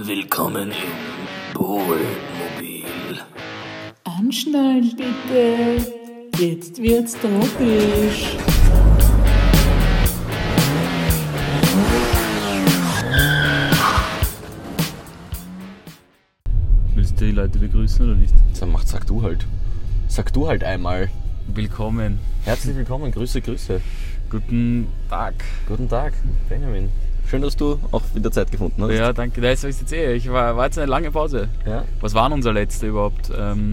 Willkommen im Bohlmobil. Anschnallen bitte. Jetzt wird's tropisch. Willst du die Leute begrüßen oder nicht? Sag du halt. Sag du halt einmal. Willkommen. Herzlich willkommen, Grüße. Guten Tag. Guten Tag, Benjamin. Schön, dass du auch wieder Zeit gefunden hast. Ja, danke. Da ist jetzt Ich war jetzt eine lange Pause. Ja. Was war denn unser letzter überhaupt?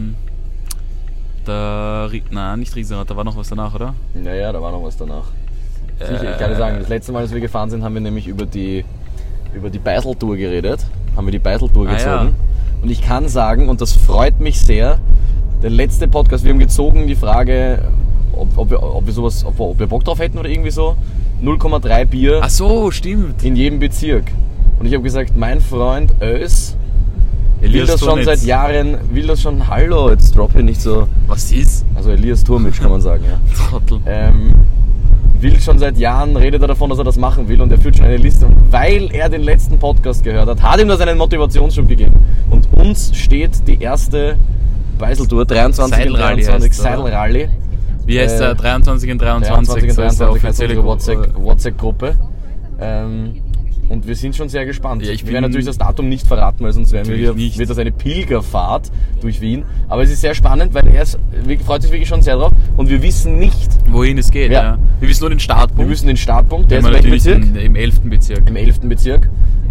Nicht Riesenrad, da war noch was danach, oder? Naja, da war noch was danach. Sicher, ich kann dir sagen, das letzte Mal, als wir gefahren sind, haben wir nämlich über die Beisel-Tour geredet. Haben wir die Beisel-Tour gezogen. Ja. Und ich kann sagen, und das freut mich sehr, der letzte Podcast, wir haben gezogen die Frage, ob wir Bock drauf hätten oder irgendwie so. 0,3 Bier Ach so, stimmt. in jedem Bezirk. Und ich habe gesagt, mein Freund Ös will das schon seit Jahren, hallo, jetzt drop hier nicht so. Was ist? Also Elias Turmitsch kann man sagen, ja. Trottel. Will schon seit Jahren, redet er davon, dass er das machen will und er führt schon eine Liste. Und weil er den letzten Podcast gehört hat ihm das einen Motivationsschub gegeben. Und uns steht die erste Beisel-Tour, 23 und 23, Seidel-Rally. Wie heißt der? 23 und 23. 23 heißt unsere WhatsApp-Gruppe. Und wir sind schon sehr gespannt. Ja, wir werden natürlich das Datum nicht verraten, weil sonst wird das eine Pilgerfahrt durch Wien. Aber es ist sehr spannend, weil freut sich wirklich schon sehr drauf. Und wir wissen nicht, wohin es geht. Ja. Wir wissen nur den Startpunkt. Wir wissen den Startpunkt, der ist in welchem Bezirk? Im 11. Bezirk. Im 11. Bezirk.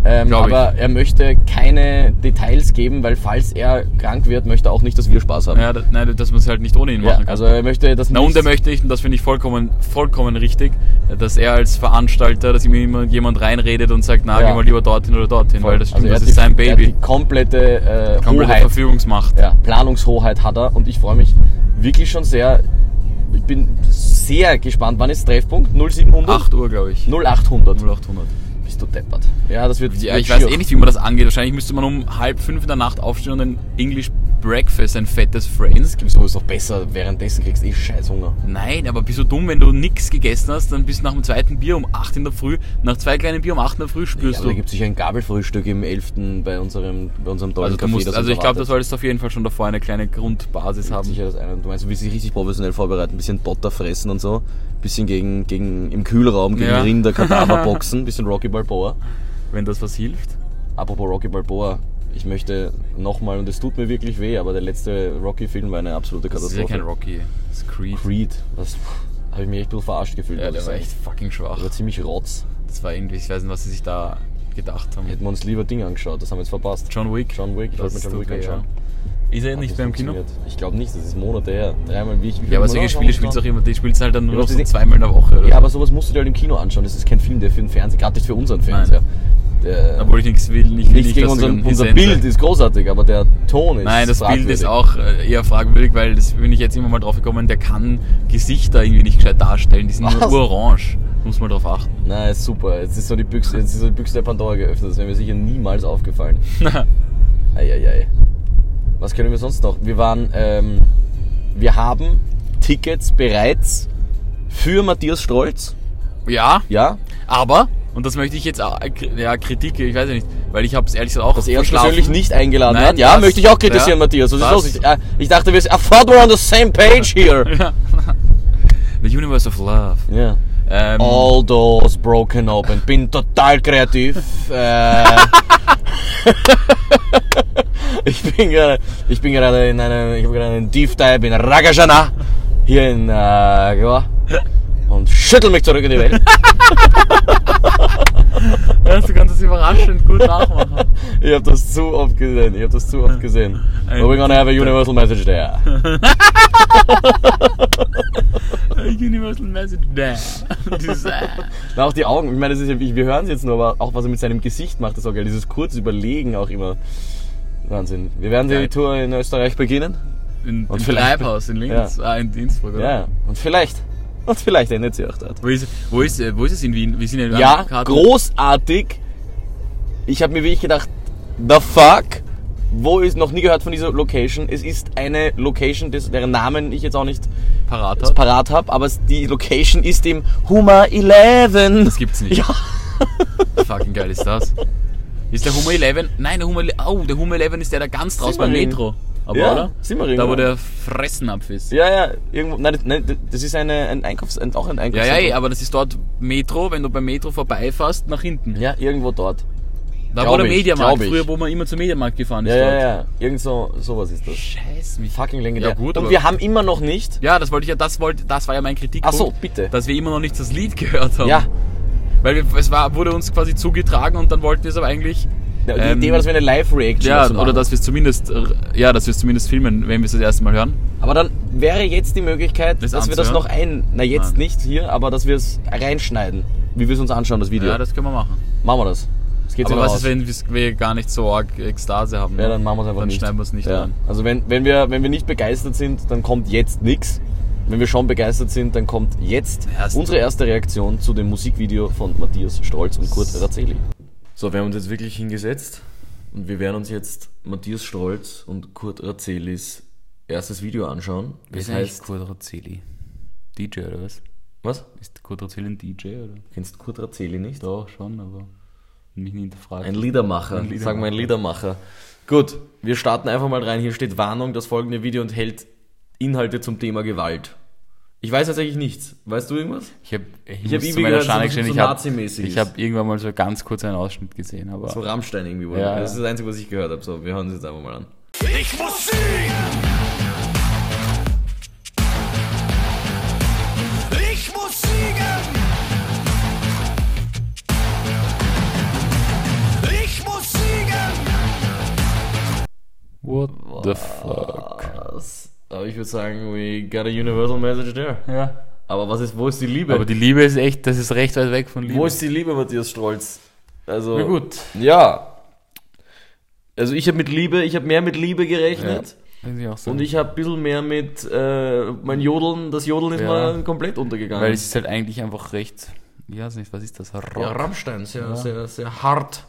Aber er möchte keine Details geben, weil falls er krank wird, möchte er auch nicht, dass wir Spaß haben. Ja, dass man es halt nicht ohne ihn machen kann. Also er möchte das nicht. Und er möchte nicht, und das finde ich vollkommen richtig, dass er als Veranstalter, dass ihm immer jemand reinredet und sagt, geh mal lieber dorthin oder dorthin, Voll. weil das stimmt, also das ist sein Baby. Er hat die komplette Hoheit. Verfügungsmacht. Ja, Planungshoheit hat er und ich freue mich wirklich schon sehr. Ich bin sehr gespannt. Wann ist Treffpunkt? 0700? 8 Uhr, glaube ich. 0800. 0800. Bist du deppert. Ja, das wird. Ja, ich weiß nicht, wie man das angeht. Wahrscheinlich müsste man um 4:30 in der Nacht aufstehen und ein English Breakfast, ein fettes Friends. Gibt's sowas doch besser, währenddessen kriegst du Scheißhunger. Nein, aber bist du dumm, wenn du nichts gegessen hast, dann bist du nach dem zweiten Bier um 8 in der Früh, nach 2 kleinen Bier um 8 in der Früh spürst du. Da gibt es sicher ein Gabelfrühstück im 11. bei unserem tollen Café. Also ich glaube, das solltest du auf jeden Fall schon davor eine kleine Grundbasis haben. Sicher das eine. Du meinst, du willst dich richtig professionell vorbereiten, ein bisschen Butter fressen und so, ein bisschen gegen im Kühlraum gegen Rinder, Kadaver boxen, ein bisschen Rocky Balboa. Wenn das was hilft. Apropos Rocky Balboa, ich möchte nochmal, und es tut mir wirklich weh, aber der letzte Rocky-Film war eine absolute Katastrophe. Das ist ja kein Rocky, das ist Creed. Creed, das habe ich mich echt ein bisschen verarscht gefühlt. Ja, der war echt fucking schwach. Der war ziemlich rotz. Das war irgendwie, ich weiß nicht, was sie sich da gedacht haben. Hätten wir uns lieber Dinge angeschaut, das haben wir jetzt verpasst. John Wick, ich wollte mir John Wick anschauen. Ist er nicht mehr im Kino? Ich glaube nicht, das ist Monate her. Dreimal wie ich. Ja, aber solche Spiele spielst du auch immer, die spielst du halt dann nur noch so 2-mal in der Woche, oder? Ja, aber sowas musst du dir halt im Kino anschauen, das ist kein Film, der für den Fernseher, gerade nicht für unseren Fernseher. Obwohl ich nichts will, nicht gegen unser Bild ist großartig, aber der Ton ist Nein, das fragwürdig. Bild ist auch eher fragwürdig, weil das bin ich jetzt immer mal drauf gekommen, der kann Gesichter irgendwie nicht gescheit darstellen, die sind nur orange. Muss man drauf achten. Nein, ist super. Jetzt ist so die Büchse der Pandora geöffnet, das wäre mir sicher niemals aufgefallen. Eieiei. Was können wir sonst noch? Wir haben Tickets bereits für Matthias Strolz. Ja? Ja? Aber, und das möchte ich jetzt auch, Kritik, ich weiß ja nicht, weil ich habe es ehrlich gesagt auch dass er uns persönlich nicht eingeladen hat. Ja, möchte ich auch kritisieren, Matthias. Was ist los? Ich dachte, I thought we're on the same page here. The Universe of Love. Ja. All doors broken open. Bin total kreativ. Ich habe gerade einen Deep Dive in Ragajana hier in Goa und schüttel mich zurück in die Welt. Ja, du kannst das überraschend gut nachmachen. Ich habe das zu oft gesehen. We're gonna have a universal message there. Universal message there. Na, auch die Augen, ich meine, wir hören es jetzt nur, aber auch was er mit seinem Gesicht macht, das ist auch geil. Dieses kurze Überlegen auch immer. Wahnsinn. Wir werden die Tour in Österreich beginnen. Im Treibhaus in Linz, in Innsbruck, oder? Ja, und vielleicht endet sie auch dort. Wo ist es in Wien? Wir sind ja, großartig. Ich habe mir wirklich gedacht, the fuck? Noch nie gehört von dieser Location. Es ist eine Location, deren Namen ich jetzt auch nicht parat habe, aber die Location ist im Huma 11. Das gibt's nicht. Ja. Fucking geil ist das. Ist der Hummer 11? Nein, der Hummer 11 ist der da ganz draußen beim Simmering. Metro. Aber, Ja, oder? Simmering, Da, wo oder? der Fressnapf ist. Ja, irgendwo. Nein, das ist auch ein Einkaufszentrum. Ja, aber das ist dort Metro, wenn du beim Metro vorbeifährst, nach hinten. Ja, irgendwo dort. Da Glaub wo der ich, Mediamarkt, glaub ich. früher, wo man immer zum Mediamarkt gefahren ist. Ja, dort. ja. Irgend sowas ist das. Scheiß mich. Fucking legendär. Ja, gut, und aber- wir haben immer noch nicht. Ja, das war ja mein Kritikpunkt. Ach so, bitte. Dass wir immer noch nicht das Lied gehört haben. Ja. Weil wurde uns quasi zugetragen und dann wollten wir es aber eigentlich. Die Idee war, dass wir eine Live-Reaction Ja, dazu machen. oder dass wir es zumindest filmen, wenn wir es das erste Mal hören. Aber dann wäre jetzt die Möglichkeit, Das dass wir das anzuhören? noch jetzt Nein. nicht hier, aber dass wir es reinschneiden. Wie wir es uns anschauen, das Video. Ja, das können wir machen. Machen wir das. Das geht Aber sogar was aus. ist, wenn wir gar nicht so arg Ekstase haben? Ja, dann machen wir es einfach Dann nicht. schneiden wir es nicht ja. rein. Also wenn wir nicht begeistert sind, dann kommt jetzt nichts. Wenn wir schon begeistert sind, dann kommt jetzt unsere erste Reaktion zu dem Musikvideo von Matthias Strolz und Kurt Razeli. So, wir haben uns jetzt wirklich hingesetzt und wir werden uns jetzt Matthias Strolz und Kurt Razelis erstes Video anschauen. Das heißt, Kurt Razeli? DJ oder was? was? Ist Kurt Razeli ein DJ oder? Kennst du Kurt Razeli nicht? Doch, schon, aber mich nie hinterfragt. Ein Liedermacher. Sagen wir ein Liedermacher. Gut, wir starten einfach mal rein. Hier steht Warnung, das folgende Video enthält Inhalte zum Thema Gewalt. Ich weiß tatsächlich nichts. Weißt du irgendwas? Ich hab irgendwie zu meiner gehört, Schande so gestehen, Nazi-mäßig ich ist. habe irgendwann mal so ganz kurz einen Ausschnitt gesehen, aber So Rammstein irgendwie. Wurde. Ja, Das ist ja. das Einzige, was ich gehört habe. So, wir hören uns jetzt einfach mal an. Ich muss siegen! Ich muss siegen! Ich muss siegen! what the fuck? Aber ich würde sagen, we got a universal message there. Ja. Aber wo ist die Liebe? Aber die Liebe ist echt, das ist recht weit weg von Liebe. Wo ist die Liebe, Matthias Strolz? Also, Na gut. Ja. Also ich habe mehr mit Liebe gerechnet. Kann ich auch sagen. Und ich habe ein bisschen mehr mit mein Jodeln. Das Jodeln ist Ja. mal komplett untergegangen. Weil es ist halt eigentlich einfach recht, ich weiß nicht, was ist das? Rock? ja, Rammstein, sehr hart.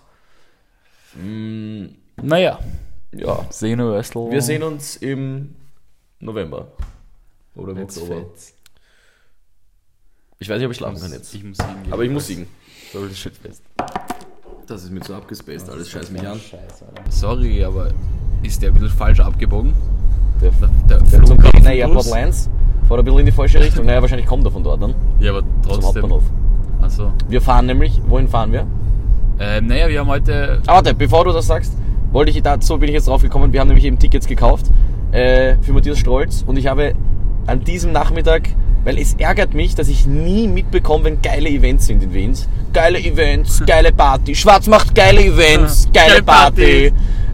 Naja, Ja. sehen wir Wrestle. Wir sehen uns im November. Oder im Jetzt Oktober. fett. Ich weiß nicht, ob ich schlafen kann jetzt. Ich muss siegen gehen. Aber ich muss siegen. So, das shit fest. Das ist mir zu abgespaced, alles scheiß mich an. Scheiße, Alter. Sorry, aber ist der ein bisschen falsch abgebogen? Der Der zum Flughafen Berliner Airport Plus? Lines fährt ein bisschen in die falsche Richtung. Naja, wahrscheinlich kommt er von dort dann. Ja, aber Zum trotzdem. Hauptbahnhof. Achso. Wir fahren nämlich, wohin fahren wir? Naja, wir haben heute. Aber warte, bevor du das sagst, so bin ich jetzt drauf gekommen, wir haben nämlich eben Tickets gekauft für Matthias Strolz und ich habe an diesem Nachmittag, weil es ärgert mich, dass ich nie mitbekomme, wenn geile Events sind in Wien. Geile Events, geile Party, Schwarz macht geile Events, geile Geile Party.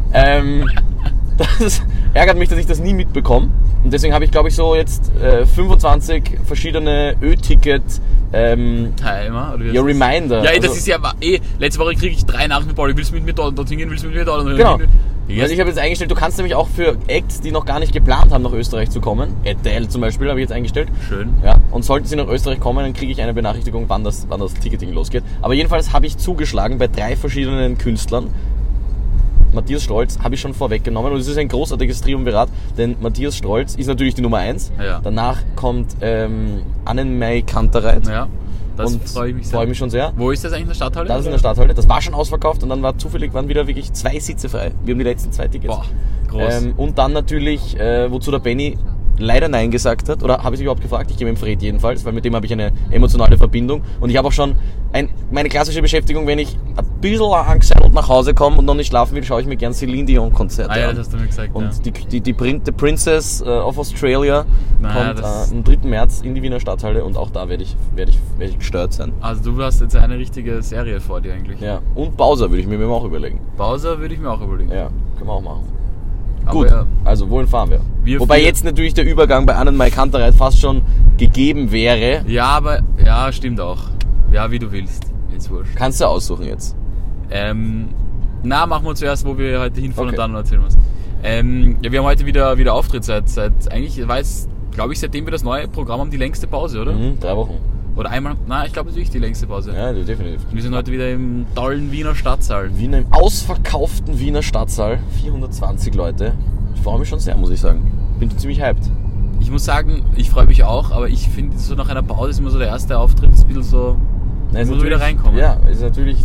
Das ärgert mich, dass ich das nie mitbekomme. Und deswegen habe ich, glaube ich, so jetzt 25 verschiedene Ö-Ticket Timer, oder wie ja, heißt das? Reminder. Ja, das Also- ist ja letzte Woche kriege ich 3 Nachrichten mit Pauli, willst du mit mir dorthin gehen, willst du mit mir dort? Genau. Ja, Also ich habe jetzt eingestellt, du kannst nämlich auch für Acts, die noch gar nicht geplant haben, nach Österreich zu kommen, RTL zum Beispiel, habe ich jetzt eingestellt. schön. Ja, und sollten sie nach Österreich kommen, dann kriege ich eine Benachrichtigung, wann das Ticketing losgeht. Aber jedenfalls habe ich zugeschlagen bei 3 verschiedenen Künstlern. Matthias Strolz habe ich schon vorweggenommen und es ist ein großartiges Triumvirat, denn Matthias Strolz ist natürlich die Nummer 1. Ja. Danach kommt Annenmai Kantereit. Ja, das und freue ich mich sehr. Freue mich schon sehr. Wo ist das eigentlich in der Stadthalle? Das ist in der Stadthalle. Das war schon ausverkauft und dann waren wieder wirklich 2 Sitze frei. Wir haben die letzten 2 Tickets. Boah, groß. Und dann natürlich, wozu der Benny leider Nein gesagt hat, oder habe ich mich überhaupt gefragt? Ich gehe mit dem Fred jedenfalls, weil mit dem habe ich eine emotionale Verbindung. Und ich habe auch schon meine klassische Beschäftigung, wenn ich ein bisschen angesettelt nach Hause komme und noch nicht schlafen will, schaue ich mir gern Celine Dion Konzerte Ja, an. das hast du mir gesagt. Und ja. die Princess of Australia Naja, kommt das- am 3. März in die Wiener Stadthalle und auch da werde ich gestört sein. Also du hast jetzt eine richtige Serie vor dir eigentlich. Ja. Und Bowser würde ich mir auch überlegen. Bowser würde ich mir auch überlegen. Ja, können wir auch machen. Aber Gut, ja, also wohin fahren wir? Wir Wobei fliegen- jetzt natürlich der Übergang bei Annenmai Kantereit fast schon gegeben wäre. ja, aber ja, stimmt auch. Ja, wie du willst. Jetzt wurscht. Kannst du aussuchen jetzt. Na, machen wir zuerst, wo wir heute hinfahren Okay. und dann erzählen wir es. Ja, wir haben heute wieder Auftritt seit eigentlich, war jetzt, glaube ich, seitdem wir das neue Programm haben, die längste Pause, oder? 3 Wochen. Oder einmal, nein, ich glaube, das ist wirklich die längste Pause. Ja, definitiv. Wir sind heute wieder im tollen Wiener Stadtsaal. Wiener, im ausverkauften Wiener Stadtsaal. 420 Leute. Ich freue mich schon sehr, muss ich sagen. Bin ziemlich hyped. Ich muss sagen, ich freue mich auch, aber ich finde, so nach einer Pause ist immer so der erste Auftritt, ist ein bisschen so, Nein, muss man wieder reinkommen. Ja, ist natürlich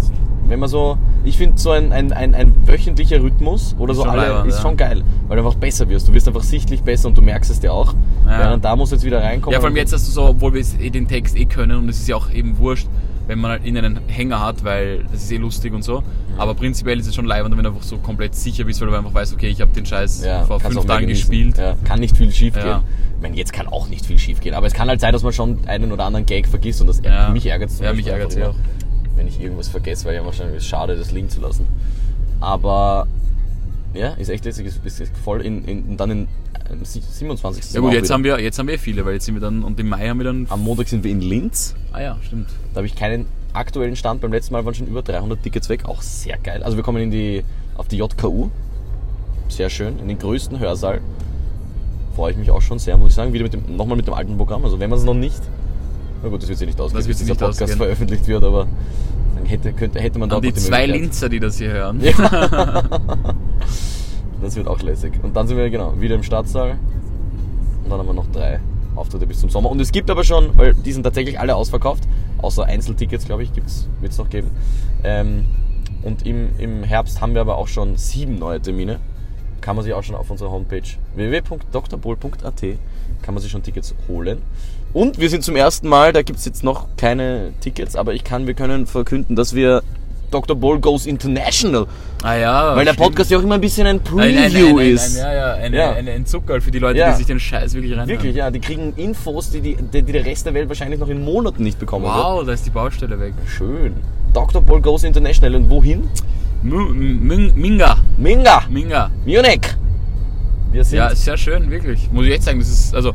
Wenn man so, ich finde so ein wöchentlicher Rhythmus oder Ist so schon alle leibend, ist ja. schon geil, weil du einfach besser wirst. Du wirst einfach sichtlich besser und du merkst es dir auch. Ja. Während da muss jetzt wieder reinkommen. Ja, vor allem jetzt hast du so, obwohl wir den Text können und es ist ja auch eben wurscht, wenn man halt in einen Hänger hat, weil das ist lustig und so. Aber prinzipiell ist es schon leibend, wenn du einfach so komplett sicher bist, weil du einfach weißt, okay, ich habe den Scheiß vor kannst 5 auch mehr Tagen genießen. gespielt. Ja, kann nicht viel schief gehen. Ja. Ich meine, jetzt kann auch nicht viel schief gehen, aber es kann halt sein, dass man schon einen oder anderen Gag vergisst und das Ja. mich ärgert es. Ja, mich ärgert's ja auch. Wenn ich irgendwas vergesse, weil ja wahrscheinlich ist schade, das liegen zu lassen. Aber ja, ist echt lässig, ist voll und dann in 27. Ja gut, jetzt haben wir viele, weil jetzt sind wir dann, und im Mai haben wir dann... Am Montag sind wir in Linz. Ah ja, stimmt. Da habe ich keinen aktuellen Stand. Beim letzten Mal waren schon über 300 Tickets weg. Auch sehr geil. Also wir kommen auf die JKU. Sehr schön. In den größten Hörsaal. Freue ich mich auch schon sehr, muss ich sagen. Wieder nochmal mit dem alten Programm. Also wenn man es noch nicht... Na gut, das wird sich nicht ausgehen, bis dieser Podcast veröffentlicht wird. Aber dann hätte man dort die noch die 2 Möglichkeit. Linzer, die das hier hören. Ja. Das wird auch lässig. Und dann sind wir wieder im Stadtsaal. Und dann haben wir noch 3 Auftritte bis zum Sommer. Und es gibt aber schon, weil die sind tatsächlich alle ausverkauft, außer Einzeltickets, glaube ich, wird es noch geben. Und im Herbst haben wir aber auch schon 7 neue Termine. Kann man sich auch schon auf unserer Homepage www.drbohl.at kann man sich schon Tickets holen. Und wir sind zum ersten Mal, da gibt es jetzt noch keine Tickets, aber wir können verkünden, dass wir Dr. Bohl Goes International. Ah ja, weil der stimmt. Podcast ja auch immer ein bisschen ein Preview ist. Ein Zuckerl für die Leute, Ja. die sich den Scheiß wirklich reinhören. Wirklich, ja. Die kriegen Infos, die der Rest der Welt wahrscheinlich noch in Monaten nicht bekommen wird. Wow, da ist die Baustelle weg. Schön. Dr. Bohl Goes International. Und wohin? Minga. Minga. Munich. Wir sind... Ja, sehr schön, wirklich. Muss ich echt sagen,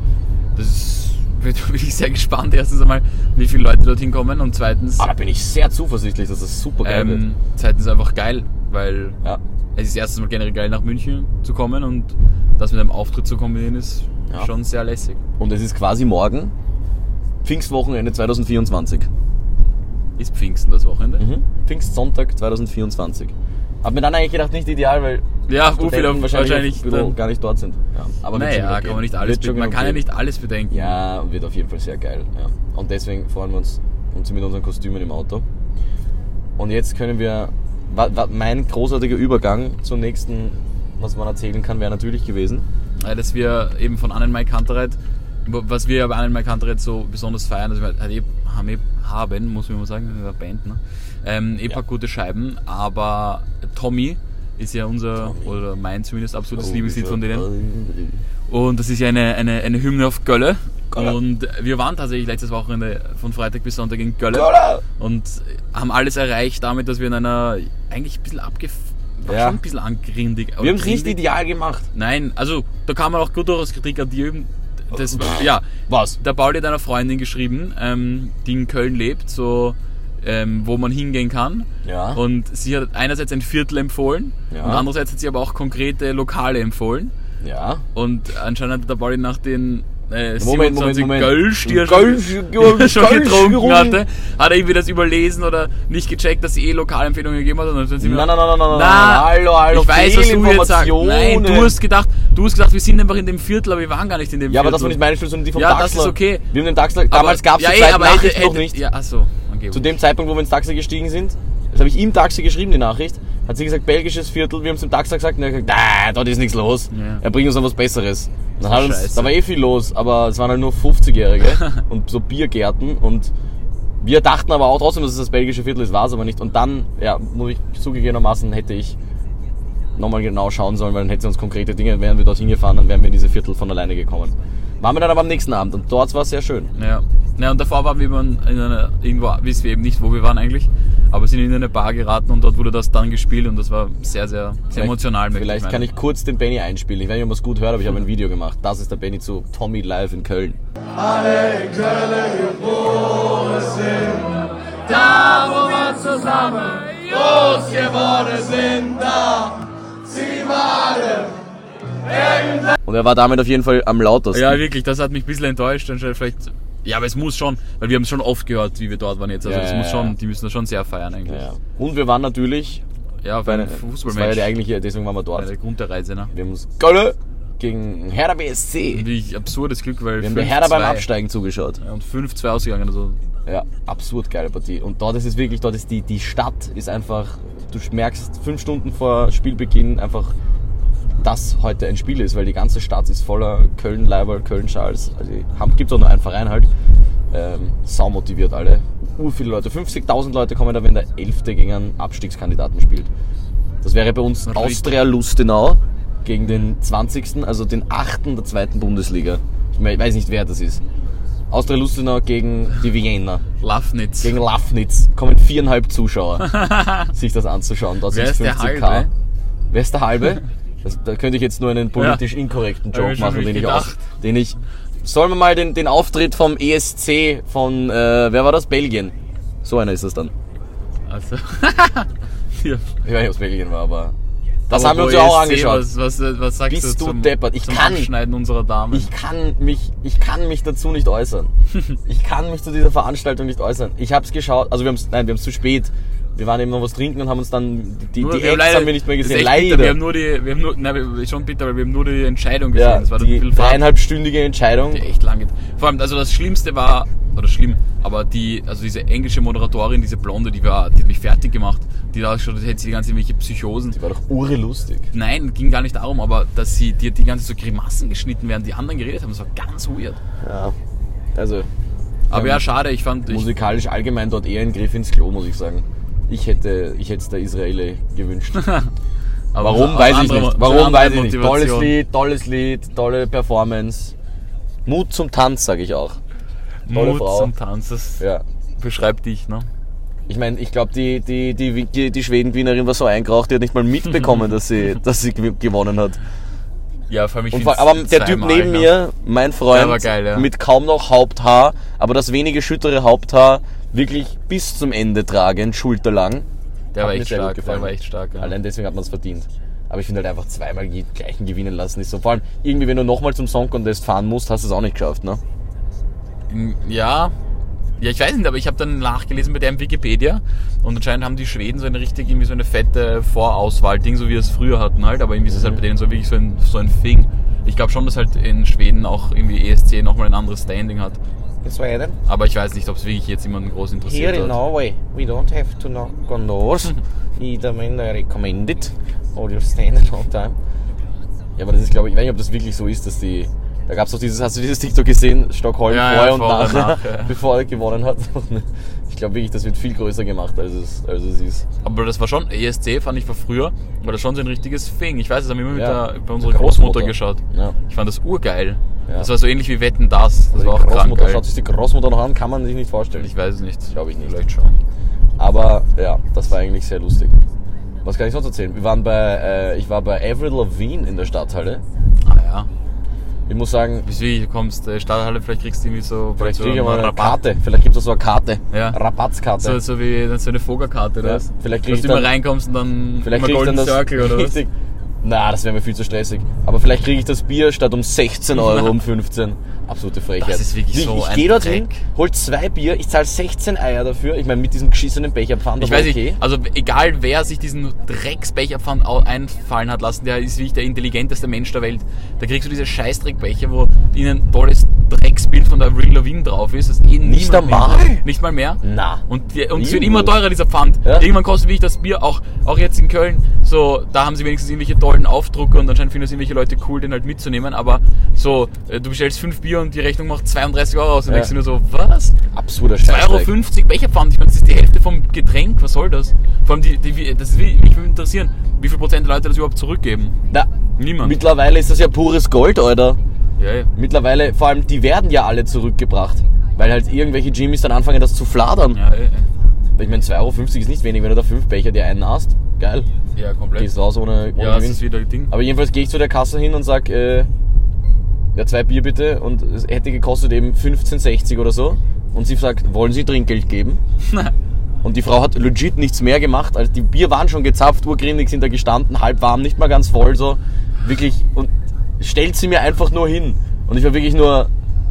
bin ich sehr gespannt. Erstens einmal, wie viele Leute dorthin kommen und zweitens... da bin ich sehr zuversichtlich, dass das super geil wird. Zweitens einfach geil, weil Ja. es ist erstens mal generell geil, nach München zu kommen und das mit einem Auftritt zu kombinieren ist Ja. schon sehr lässig. Und es ist quasi morgen, Pfingstwochenende 2024. Ist Pfingsten das Wochenende? Pfingstsonntag 2024. Hab mir dann eigentlich gedacht, nicht ideal, weil Ja, Studenten wahrscheinlich dann, gar nicht dort sind. Ja, aber wird schon naja, okay. kann man nicht alles Wird schon man kann okay. ja nicht alles bedenken. Ja, wird auf jeden Fall sehr geil. Ja. Und deswegen freuen wir uns und sind mit unseren Kostümen im Auto. Und jetzt können wir, mein großartiger Übergang zum nächsten, was man erzählen kann, wäre natürlich gewesen. Dass wir eben von Annenmai Kantereit, was wir bei Annenmai Kantereit so besonders feiern, dass wir halt haben, muss man mal sagen, eine Band, ne? Paar gute Scheiben, aber Tommy ist ja oder mein zumindest absolutes Lieblingslied von denen. Und das ist ja eine Hymne auf Gölle. Und wir waren tatsächlich letztes Wochenende von Freitag bis Sonntag in Gölle. Und haben alles erreicht damit, dass wir in einer eigentlich ein bisschen schon ein bisschen angrindig. Wir haben es nicht ideal gemacht. Nein, also da kann man auch gut durchaus Kritik an dir üben. Was? Der Pauli hat einer Freundin geschrieben, die in Köln lebt, so wo man hingehen kann. Ja. Und sie hat einerseits ein Viertel empfohlen Ja. und andererseits hat sie aber auch konkrete Lokale empfohlen. Ja. Und anscheinend hat der Pauli nach den Moment. 27 Kölsch, die er Kölsch schon getrunken getrunken. hatte, hat er irgendwie das überlesen oder nicht gecheckt, dass sie Lokalempfehlungen gegeben hat. Und dann sind sie Nein. Hallo, ich weiß, was du jetzt sagst. Fehlinformationen. Nein, du hast gedacht, wir sind einfach in dem Viertel, aber wir waren gar nicht in dem Viertel. Ja, aber das war nicht meine Schuld, sondern die vom Ja, Taxler. das ist okay. Wir haben den Taxler, damals gab es die aber zweite Nachricht noch nicht. Ja, achso. Okay, Zu dem Zeitpunkt, wo wir ins Taxi gestiegen sind, das habe ich im Taxi geschrieben, die Nachricht, hat sie gesagt, belgisches Viertel, wir haben es dem Taxler gesagt und er hat gesagt, nein, dort ist nichts los. Ja. Er bringt uns noch was Besseres. Und dann Scheiße. da war viel los, aber es waren halt nur 50-Jährige und so Biergärten und wir dachten aber auch trotzdem, dass es das belgische Viertel ist, war es aber nicht. Und dann, ja, muss ich zugegebenermaßen, hätte ich nochmal genau schauen sollen, weil dann hätte sie uns konkrete Dinge, wären wir dorthin gefahren, dann wären wir in diese Viertel von alleine gekommen. Waren wir dann aber am nächsten Abend und dort war es sehr schön. Ja. Ja, und davor waren wir irgendwo, wissen wir eben nicht, wo wir waren eigentlich, aber sind in eine Bar geraten und dort wurde das dann gespielt und das war sehr, sehr, sehr emotional. Vielleicht kann ich kurz den Benny einspielen. Ich weiß nicht, ob man es gut hört, aber ich habe ein Video gemacht. Das ist der Benny zu Tommy live in Köln. Alle in Köln geboren sind, da wo wir zusammen groß geworden sind, da sind wir alle. Und er war damit auf jeden Fall am lautesten. Ja, wirklich, das hat mich ein bisschen enttäuscht. Vielleicht, ja, aber es muss schon, weil wir haben es schon oft gehört, wie wir dort waren jetzt. Also das muss schon, die müssen das schon sehr feiern eigentlich. Ja. Und wir waren natürlich Ja, auf bei einem das war ja Fußballmatch. die eigentliche, deswegen waren wir Bei dort. der Grund der Reise, ne? Wir haben uns Gölle gegen Hertha BSC. Wie absurdes Glück, weil Wir haben der Hertha beim Absteigen zugeschaut. Ja, und 5-2 ausgegangen. Also. Ja, absurd geile Partie. Und dort ist es wirklich, dort ist die Stadt ist einfach, du merkst 5 Stunden vor Spielbeginn einfach, dass heute ein Spiel ist, weil die ganze Stadt ist voller Köln-Leiberl, Köln-Schals. Also gibt auch nur einen Verein halt. Sau motiviert alle. Viele Leute, 50.000 Leute kommen da, wenn der 11. gegen einen Abstiegskandidaten spielt. Das wäre bei uns Austria Lustenau gegen den 20., also den 8. der 2. Bundesliga. Ich weiß nicht, wer das ist. Austria Lustenau gegen die Vienna. Lafnitz. Gegen Lafnitz kommen 4,5 Zuschauer, sich das anzuschauen. Dort Wer sind ist 50.000. der Halbe? Wer ist der Halbe? Da könnte ich jetzt nur einen politisch inkorrekten Joke machen, den ich sollen wir mal den Auftritt vom ESC von, wer war das? Belgien. So einer ist das dann. Also. Ja. Ich weiß nicht, ob es Belgien war, aber das haben wir uns ja auch angeschaut. Was sagst Bist du du zum, deppert? zum Abschneiden unserer Damen? Ich kann mich dazu nicht äußern. Ich kann mich zu dieser Veranstaltung nicht äußern. Ich hab's geschaut, also wir haben es zu spät. Wir waren eben noch was trinken und haben uns dann die Acts haben wir nicht mehr gesehen. Leider. Wir haben schon bitter, weil wir haben nur die Entscheidung gesehen. Ja, das war die viel Fahrt, 3,5-stündige Entscheidung. die echt lang geht. Vor allem, also das Schlimmste war, oder schlimm, aber diese englische Moderatorin, diese Blonde, die hat mich fertig gemacht. Die da schon, hätte sie die ganze welche Psychosen. Die war doch urlustig. Nein, ging gar nicht darum, aber dass die ganze so Grimassen geschnitten werden, die anderen geredet haben, das war ganz weird. Ja, also. Aber ja, schade, ich fand... Musikalisch allgemein dort eher ein Griff ins Klo, muss ich sagen. Ich hätte es der Israeli gewünscht. Warum, weiß ich nicht. Warum, weiß ich nicht. Tolles Lied, tolle Performance. Mut zum Tanz, sage ich auch. Tolle Mut Frau. zum Tanz, das beschreibt dich, ne? Ich meine, ich glaube, die Schweden-Gewinnerin war so eingeraucht, die hat nicht mal mitbekommen, dass sie gewonnen hat. Ja, vor allem Aber der Typ neben mir, mein Freund, war geil, ja. mit kaum noch Haupthaar, aber das wenige schüttere Haupthaar wirklich bis zum Ende tragend, schulterlang. Der war Hat mir echt sehr gut stark, gefallen. der war echt stark. Ja. Allein deswegen hat man es verdient. Aber ich finde halt einfach zweimal die gleichen gewinnen lassen ist so. Vor allem irgendwie, wenn du nochmal zum Song Contest fahren musst, hast du es auch nicht geschafft, ne? Ja, ich weiß nicht, aber ich habe dann nachgelesen bei der Wikipedia und anscheinend haben die Schweden so eine fette Vorauswahl-Ding, so wie wir es früher hatten halt, aber irgendwie ist es halt bei denen so wirklich so ein Thing. Ich glaube schon, dass halt in Schweden auch irgendwie ESC nochmal ein anderes Standing hat. Sweden. Aber ich weiß nicht, ob es wirklich jetzt jemanden groß interessiert Here in hat. Norway, we don't have to knock on doors. Either when they recommend it or you stand at all time. Ja, aber das ist, glaube ich weiß nicht, ob das wirklich so ist, dass die... Da gab's doch hast du dieses TikTok gesehen? Stockholm vorher und nachher, bevor er gewonnen hat. Ich glaube wirklich, das wird viel größer gemacht, als es ist. Aber das war schon, ESC fand ich von früher, war das schon so ein richtiges Thing. Ich weiß, das haben wir immer bei unserer Großmutter Großmutter geschaut. Ja. Ich fand das urgeil. Ja. Das war so ähnlich wie Wetten, das Also war auch krank geil. Schaut sich die Großmutter noch an, kann man sich nicht vorstellen. Ich weiß es nicht. Glaube ich nicht. Vielleicht schon. Aber ja, das war eigentlich sehr lustig. Was kann ich sonst erzählen? Ich war bei Avril Lavigne in der Stadthalle. Ah ja. Ich muss sagen, Wie du kommst, Stadthalle, vielleicht kriegst du irgendwie so... vielleicht so kriege ich mal eine Rabatt. Karte. Vielleicht gibt es so eine Karte. Ja. Rabattskarte. So wie so eine Vogelkarte, oder Ja, was? vielleicht krieg Dass ich du immer dann- reinkommst und dann Vielleicht immer kriege ich dann Golden das Circle, oder was? richtig. Na, das wäre mir viel zu stressig. Aber vielleicht kriege ich das Bier statt um 16 Euro um 15. Absolute Frechheit. Das ist wirklich so Ich ein gehe dorthin, Dreck. hol 2 Bier, ich zahle 16 Eier dafür. Ich meine, mit diesem geschissenen Becherpfand, Ich aber weiß okay. nicht, also egal wer sich diesen Drecksbecherpfand einfallen hat lassen, der ist wirklich der intelligenteste Mensch der Welt. Da kriegst du diese Scheißdreckbecher, wo ihnen ein tolles Drecksbild von der Avril Lavigne drauf ist. Das Nicht einmal? Nicht mal mehr. Na. Und es wird Wie immer gut. teurer, dieser Pfand. Ja. Irgendwann kostet wirklich das Bier, auch jetzt in Köln, so, da haben sie wenigstens irgendwelche tollen Aufdrucker und anscheinend finden das irgendwelche Leute cool, den halt mitzunehmen, aber so, du bestellst 5 Bier und die Rechnung macht 32 Euro aus und denkst du nur so, was? Absurder 2,50 Scheißdreck. Euro Becherpfand, ich meine, das ist die Hälfte vom Getränk, was soll das? Vor allem, das will mich interessieren, wie viel Prozent der Leute das überhaupt zurückgeben? Na, Niemand. mittlerweile ist das ja pures Gold, Alter. Ja, ja. Mittlerweile, vor allem, die werden ja alle zurückgebracht. Weil halt irgendwelche Jimmys dann anfangen, das zu fladern. Ja, Ich meine, 2,50 Euro ist nicht wenig, wenn du da 5 Becher dir einen hast. Geil. ja, komplett. Gehst raus ohne Ja, das Gewinn. ist wieder ein Ding. Aber jedenfalls gehe ich zu der Kasse hin und sag, ja, 2 Bier bitte. Und es hätte gekostet eben 15,60 oder so. Und sie sagt, wollen Sie Trinkgeld geben? Und die Frau hat legit nichts mehr gemacht. Also die Bier waren schon gezapft, urgrindig sind da gestanden, halb warm, nicht mal ganz voll so. Wirklich. Und stellt sie mir einfach nur hin. Und ich war wirklich nur,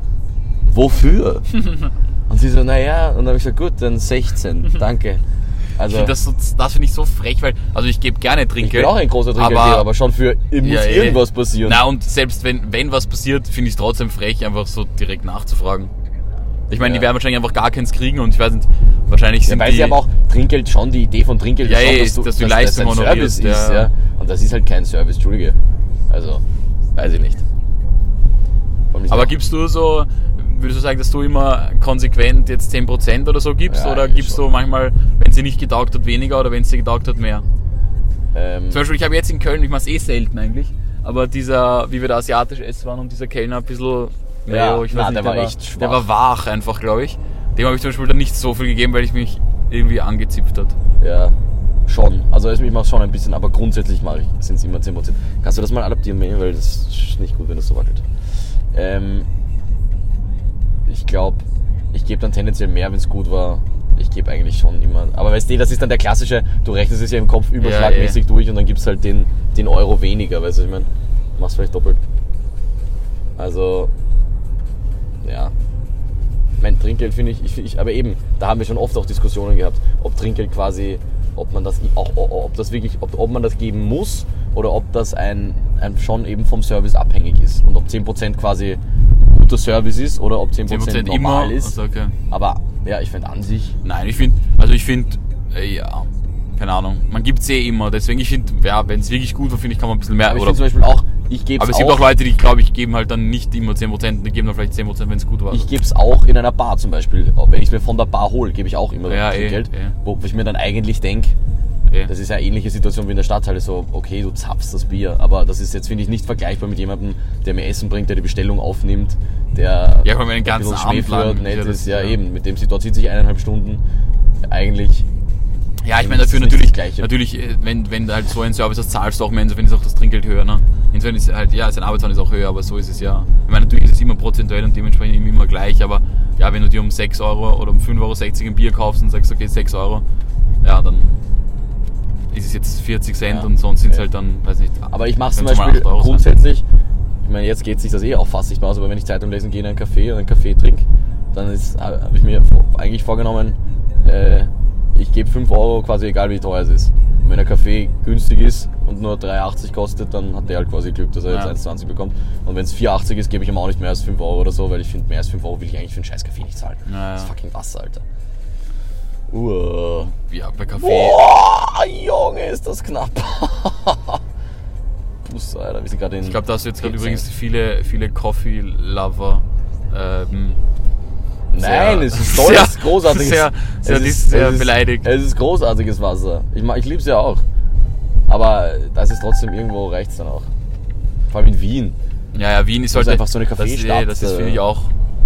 wofür? Und sie so, naja. Und dann habe ich gesagt, gut, dann 16, danke. Also, Ich finde das finde ich so frech, weil, also ich gebe gerne ich Trinkgeld. bin auch ein großer Trinkgeldgeber, aber schon für, muss irgendwas passieren. Na, und selbst wenn was passiert, finde ich es trotzdem frech, einfach so direkt nachzufragen. Ich meine, die werden wahrscheinlich einfach gar keins kriegen und ich weiß nicht, wahrscheinlich sind weil die... sie aber auch Trinkgeld schon, die Idee von Trinkgeld Ja, ist dass du das Leistung ein honorierst, Service ist, ja. ja. Und das ist halt kein Service, Entschuldige. Also, weiß ich nicht. Aber gibst du so, würdest du sagen, dass du immer konsequent jetzt 10% oder so gibst? Ja, oder eigentlich gibst schon. du manchmal, wenn sie nicht getaugt hat, weniger oder wenn es dir getaugt hat, mehr? Zum Beispiel, ich habe jetzt in Köln, ich mache es selten eigentlich, aber dieser, wie wir da asiatisch essen waren und dieser Kellner ein bisschen, Ja, ich weiß nicht, der war echt schwach. der war wach einfach, glaube ich. Dem habe ich zum Beispiel dann nicht so viel gegeben, weil ich mich irgendwie angezipft hat. Ja, schon. Also ich mache schon ein bisschen, aber grundsätzlich sind es immer 10%. Kannst du das mal adaptieren, weil das ist nicht gut, wenn das so wackelt. Ich glaube, ich gebe dann tendenziell mehr, wenn es gut war. Ich gebe eigentlich schon immer. Aber weißt du, das ist dann der klassische, du rechnest es ja im Kopf überschlagmäßig durch und dann gibst halt den Euro weniger, weißt du, ich meine, machst vielleicht doppelt. Also, ja. Mein Trinkgeld finde ich, aber eben, da haben wir schon oft auch Diskussionen gehabt, ob Trinkgeld quasi, ob man das geben muss oder ob das ein schon eben vom Service abhängig ist und ob 10% quasi guter Service ist oder ob 10% normal immer ist. Also, okay. Aber ja, ich finde an sich. Nein, ich finde, ja, keine Ahnung, man gibt es immer, deswegen ich finde, ja, wenn es wirklich gut war, finde ich, kann man ein bisschen mehr. Aber ich finde zum Beispiel auch, ich gebe es aber es gibt auch Leute, die, glaube ich, geben halt dann nicht immer 10%, die geben dann vielleicht 10%, wenn es gut war. Ich gebe es auch in einer Bar zum Beispiel. Wenn ich es mir von der Bar hole, gebe ich auch immer Trinkgeld. Wo ich mir dann eigentlich denke, das ist ja eine ähnliche Situation wie in der Stadthalle, so, okay, du zapfst das Bier, aber das ist jetzt, finde ich, nicht vergleichbar mit jemandem, der mir Essen bringt, der die Bestellung aufnimmt, der ja, den ganzen Abend lang, nett ist, ja eben, mit dem sie dort sitze ich 1,5 Stunden, eigentlich. Ja, ich meine dafür das natürlich, wenn du halt so einen Service hast, zahlst du auch mehr, insofern ist auch das Trinkgeld höher, ne? Insofern ist halt, ja, sein Arbeitsaufwand ist auch höher, aber so ist es ja. Ich meine, natürlich ist es immer prozentuell und dementsprechend immer gleich, aber ja, wenn du dir um 6 Euro oder um 5,60 Euro ein Bier kaufst und sagst, okay, 6 Euro, ja, dann ist es jetzt 40 Cent und sonst sind es halt dann, weiß nicht. Aber ich mache es zum Beispiel grundsätzlich, ich meine, jetzt geht sich das auch fast nicht mehr aus, aber wenn ich Zeitung lesen gehe in einen Café und einen Kaffee trinke, dann habe ich mir eigentlich vorgenommen, ich gebe 5 Euro quasi egal wie teuer es ist. Und wenn der Kaffee günstig ist und nur 3,80 kostet, dann hat der halt quasi Glück, dass er jetzt 1,20 bekommt. Und wenn es 4,80 ist, gebe ich ihm auch nicht mehr als 5 Euro oder so, weil ich finde, mehr als 5 Euro will ich eigentlich für einen scheiß Kaffee nicht zahlen. Das ist fucking Wasser, Alter. Ja, bei Kaffee. Boah, Junge, ist das knapp. Puss, Alter, wir sind gerade in... Ich glaube, da hast du jetzt gerade übrigens viele Coffee-Lover. Nein, es ist tolles, großartiges... Sehr beleidigt. Es ist großartiges Wasser. Ich liebe es ja auch. Aber das ist trotzdem irgendwo rechts dann auch. Vor allem in Wien. Ja, Wien ist Das halt ist einfach so eine Kaffeestadt. Das ist, finde ich, auch.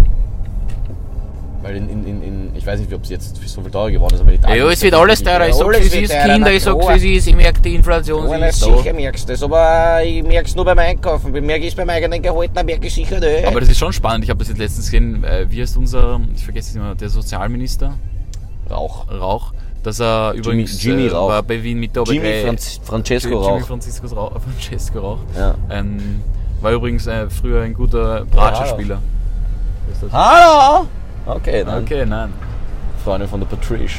Weil ich weiß nicht, ob es jetzt so viel teurer geworden ist, aber in Italien... Ja, es wird alles teurer. Ich sag's, wie es ist, Kinder, ich sag's, wie es ist. Ich merke die Inflation, sie ist da. Sicher merkst du das, aber ich merke es nur beim Einkaufen. Ich merke es beim eigenen Gehalt, dann merke ich sicher nicht. Aber das ist schon spannend. Ich habe das jetzt letztens gesehen, wie heißt unser, ich vergesse es immer, der Sozialminister? Rauch. Dass er übrigens Jimmy Rauch. war bei Wien mit der Francesco Rauch. Francesco Rauch. Ja. War übrigens früher ein guter Bratsche-Spieler. Hallo! Okay, dann. Okay, nein. Freundin von der Patrice.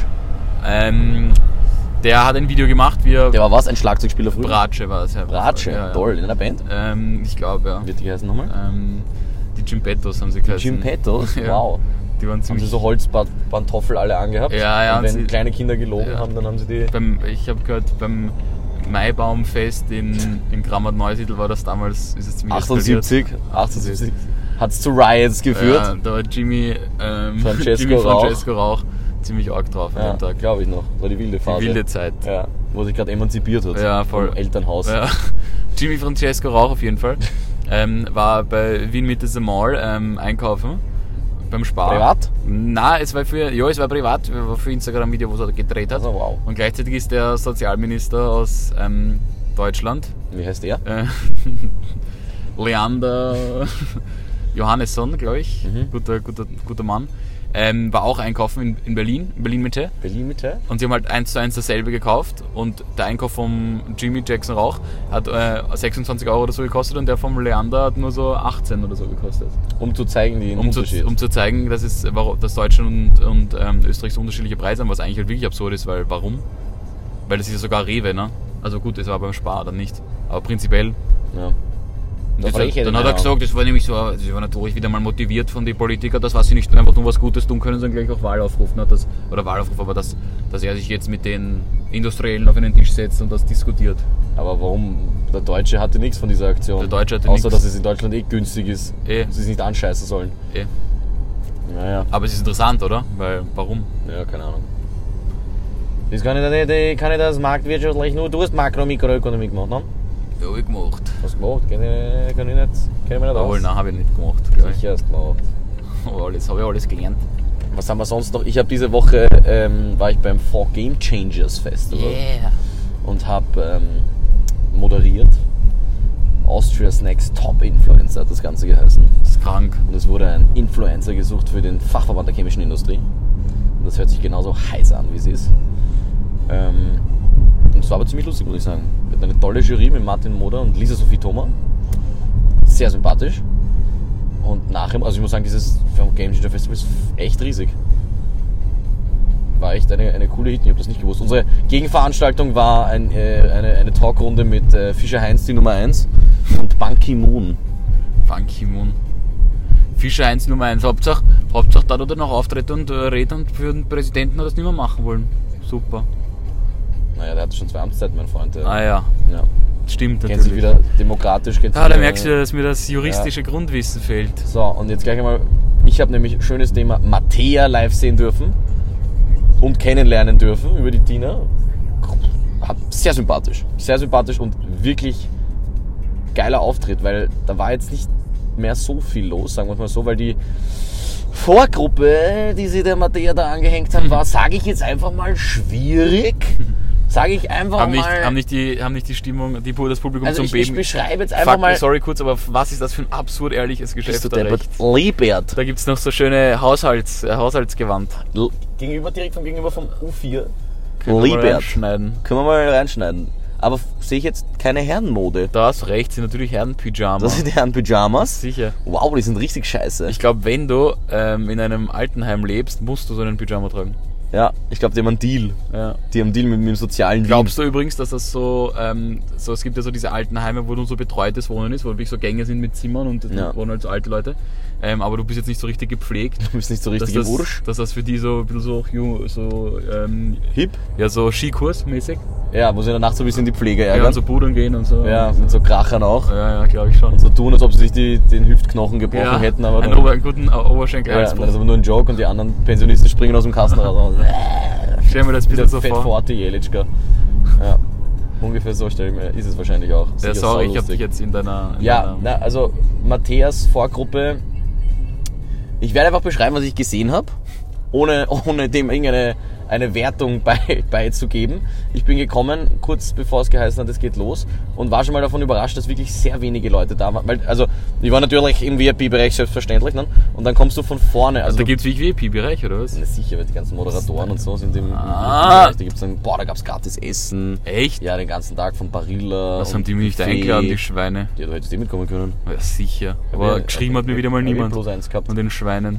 Der hat ein Video gemacht, wie er... Der war was? Ein Schlagzeugspieler früher? Bratsche war es, ja. Bratsche? Ja. Toll, in einer Band? Ich glaube, ja. Wie wird die heißen nochmal? Die Gimpettos haben sie geheißen. Gimpettos? Ja. Wow. Die waren Haben ziemlich... sie so Holzpantoffel alle angehabt? Ja. Und wenn kleine Kinder gelogen haben, dann haben sie die... Ich habe gehört, beim Maibaumfest in Grammat-Neusiedl war das damals, ist es ziemlich 78 hat es zu Riots geführt. Ja, da war Jimmy Francesco Rauch ziemlich arg drauf an dem Tag. Glaube ich noch. War die wilde Phase. Die wilde Zeit. Ja, wo sich gerade emanzipiert hat. Ja, voll. Vom Elternhaus. Ja. Jimmy Francesco Rauch auf jeden Fall. War bei Wien Mitte The Mall einkaufen. Beim Spar. Privat? Nein, es war privat, war für Instagram-Video, wo er gedreht hat. Also, wow. Und gleichzeitig ist der Sozialminister aus Deutschland. Wie heißt der? Leander Johannesson, glaube ich. Guter Mann. war auch einkaufen in Berlin Mitte. Berlin Mitte? Und sie haben halt 1:1 dasselbe gekauft und der Einkauf vom Jimmy Jackson Rauch hat 26 € oder so gekostet und der vom Leander hat nur so 18 oder so gekostet. Um zu zeigen den Unterschied. Um zu zeigen, dass Deutschland und Österreich so unterschiedliche Preise haben, was eigentlich halt wirklich absurd ist, weil warum? Weil das ist ja sogar Rewe, ne? Also gut, das war beim Spar dann nicht, aber prinzipiell. Ja. Dann hat er gesagt, das war nämlich so, sie war natürlich wieder mal motiviert von den Politikern, dass was sie nicht einfach nur was Gutes tun können, sondern gleich auch Wahlaufruf, ne? Aber dass er sich jetzt mit den Industriellen auf einen Tisch setzt und das diskutiert. Aber warum? Der Deutsche hatte nichts von dieser Aktion. Der Deutsche hatte außer, nichts. dass es in Deutschland günstig ist. Sie es nicht anscheißen sollen. Naja. Aber es ist interessant, oder? Weil, warum? Ja, keine Ahnung. Das kann ich das marktwirtschaftlich nur. Du hast Makro- und Mikroökonomie gemacht, ne? Ja, ich gemacht. Was gemacht? Kann ich nicht aus. Nein, habe ich nicht gemacht. Sicher hast gemacht. Aber alles, habe ich alles gelernt. Was haben wir sonst noch? Ich habe diese Woche, war ich beim 4 Game Changers Festival. Und habe moderiert. Austria's Next Top Influencer hat das Ganze geheißen. Das ist krank. Und es wurde ein Influencer gesucht für den Fachverband der chemischen Industrie. Und das hört sich genauso heiß an, wie es ist. Und es war aber ziemlich lustig, muss ich sagen. Wir hatten eine tolle Jury mit Martin Moder und Lisa Sophie Thoma. Sehr sympathisch. Und nachher, also ich muss sagen, dieses Game Changer Festival ist echt riesig. War echt eine coole Hit, ich habe das nicht gewusst. Unsere Gegenveranstaltung war eine Talkrunde mit Fischer Heinz, die Nummer 1, und Ban Ki-moon. Fischer Heinz Nummer 1. Hauptsache da hat er noch auftritt und redet und für den Präsidenten hat er das nicht mehr machen wollen. Super. Naja, der hat schon 2 Amtszeiten, mein Freund. Ja. Stimmt Kennt natürlich. sich wieder demokratisch. Da merkst du, dass mir das juristische Grundwissen fehlt. So, und jetzt gleich einmal, ich habe nämlich ein schönes Thema Mattea live sehen dürfen und kennenlernen dürfen über die Tina. Sehr sympathisch und wirklich geiler Auftritt, weil da war jetzt nicht mehr so viel los, sagen wir mal so, weil die Vorgruppe, die sie der Mattea da angehängt haben, war, sage ich jetzt einfach mal, schwierig. Sage ich einfach haben nicht die Stimmung, das Publikum also zum Beben. Ich beschreibe jetzt einfach mal. Sorry kurz, aber was ist das für ein absurd ehrliches Geschäft da rechts? Liebert. Da gibt es noch so schöne Haushaltsgewand. Direkt gegenüber vom U4. Können wir mal reinschneiden. Aber sehe ich jetzt keine Herrenmode? Das rechts sind natürlich Herrenpyjamas. Das sind Herrenpyjamas? Sicher. Wow, die sind richtig scheiße. Ich glaube, wenn du in einem Altenheim lebst, musst du so einen Pyjama tragen. Ja, ich glaube, die haben einen Deal. Ja. Die haben einen Deal mit dem sozialen Wien. Glaubst du übrigens, dass das so es gibt ja so diese Altenheime, wo nur so betreutes Wohnen ist, wo wirklich so Gänge sind mit Zimmern und wohnen halt so alte Leute. Aber du bist jetzt nicht so richtig gepflegt. Du bist nicht so richtig Wursch. Dass das für die so ein bisschen so hip? Ja, so Skikurs-mäßig. Ja, wo sie danach so ein bisschen die Pflege ärgern. Ja, und so buddeln gehen und so. Ja, mit so Krachern auch. Ja, glaube ich schon. Und so tun, als ob sie sich den Hüftknochen gebrochen hätten. Aber einen guten Oberschenkel. Ja, das ist aber nur ein Joke und die anderen Pensionisten springen aus dem Kasten raus. Stell mir das bitte so vor. Fett Jelitschka. Ja, ungefähr so ist es wahrscheinlich auch. Ja, sorry, ich hab dich jetzt in deiner... Also Matteas Vorgruppe. Ich werde einfach beschreiben, was ich gesehen habe, ohne dem irgendeine Wertung beizugeben. Ich bin gekommen, kurz bevor es geheißen hat, es geht los, und war schon mal davon überrascht, dass wirklich sehr wenige Leute da waren. Weil, also, ich war natürlich im VIP-Bereich selbstverständlich, ne? Und dann kommst du von vorne. Also da gibt es wirklich VIP-Bereich, oder was? Na sicher, weil die ganzen Moderatoren und so sind im Bereich. Da gibt's dann, da gab's gratis Essen. Echt? Ja, den ganzen Tag von Barilla. Was haben die mich nicht eingeladen, die Schweine? Ja, du hättest eh mitkommen können. Ja, sicher. Aber geschrieben hat mir wieder mal niemand. +1 gehabt. Und den Schweinen.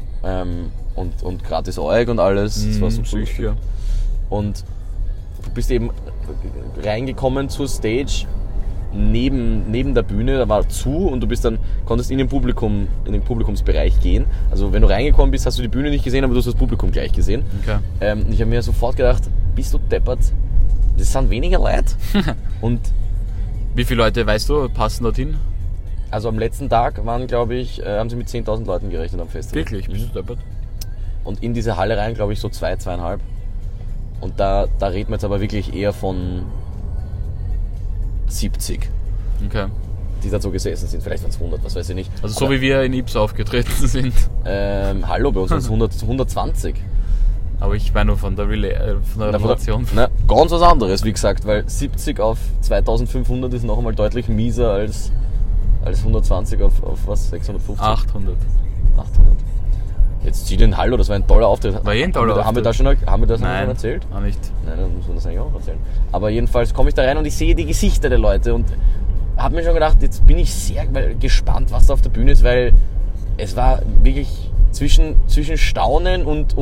Und gratis Eug und alles. Das war super. Sicher. Und du bist eben reingekommen zur Stage neben der Bühne, da war zu, und du konntest in den Publikumsbereich gehen. Also wenn du reingekommen bist, hast du die Bühne nicht gesehen, aber du hast das Publikum gleich gesehen. Okay. Ich habe mir sofort gedacht, bist du deppert? Das sind weniger Leute. Und wie viele Leute, weißt du, passen dorthin? also am letzten Tag waren, glaube ich, haben sie mit 10.000 Leuten gerechnet am Festival. Wirklich? Bist du deppert? Und in diese Halle rein, glaube ich, so 2,5. Und da reden wir jetzt aber wirklich eher von 70. Okay. Die da so gesessen sind. Vielleicht waren es 100, was weiß ich nicht. Also so wie wir in Ips aufgetreten sind. Hallo, bei uns waren es 120. Aber ich meine nur von der Relation. Na, ganz was anderes, wie gesagt, weil 70 auf 2500 ist noch einmal deutlich mieser als 120 auf was? 650? 800. Jetzt zieh den Hallo, das war ein toller Auftritt. War ein toller Haben wir Auftritt. haben wir das schon Nein, erzählt? auch nicht. Nein, dann muss man das eigentlich auch erzählen. Aber jedenfalls komme ich da rein und ich sehe die Gesichter der Leute und habe mir schon gedacht, jetzt bin ich sehr gespannt, was da auf der Bühne ist, weil es war wirklich zwischen Staunen und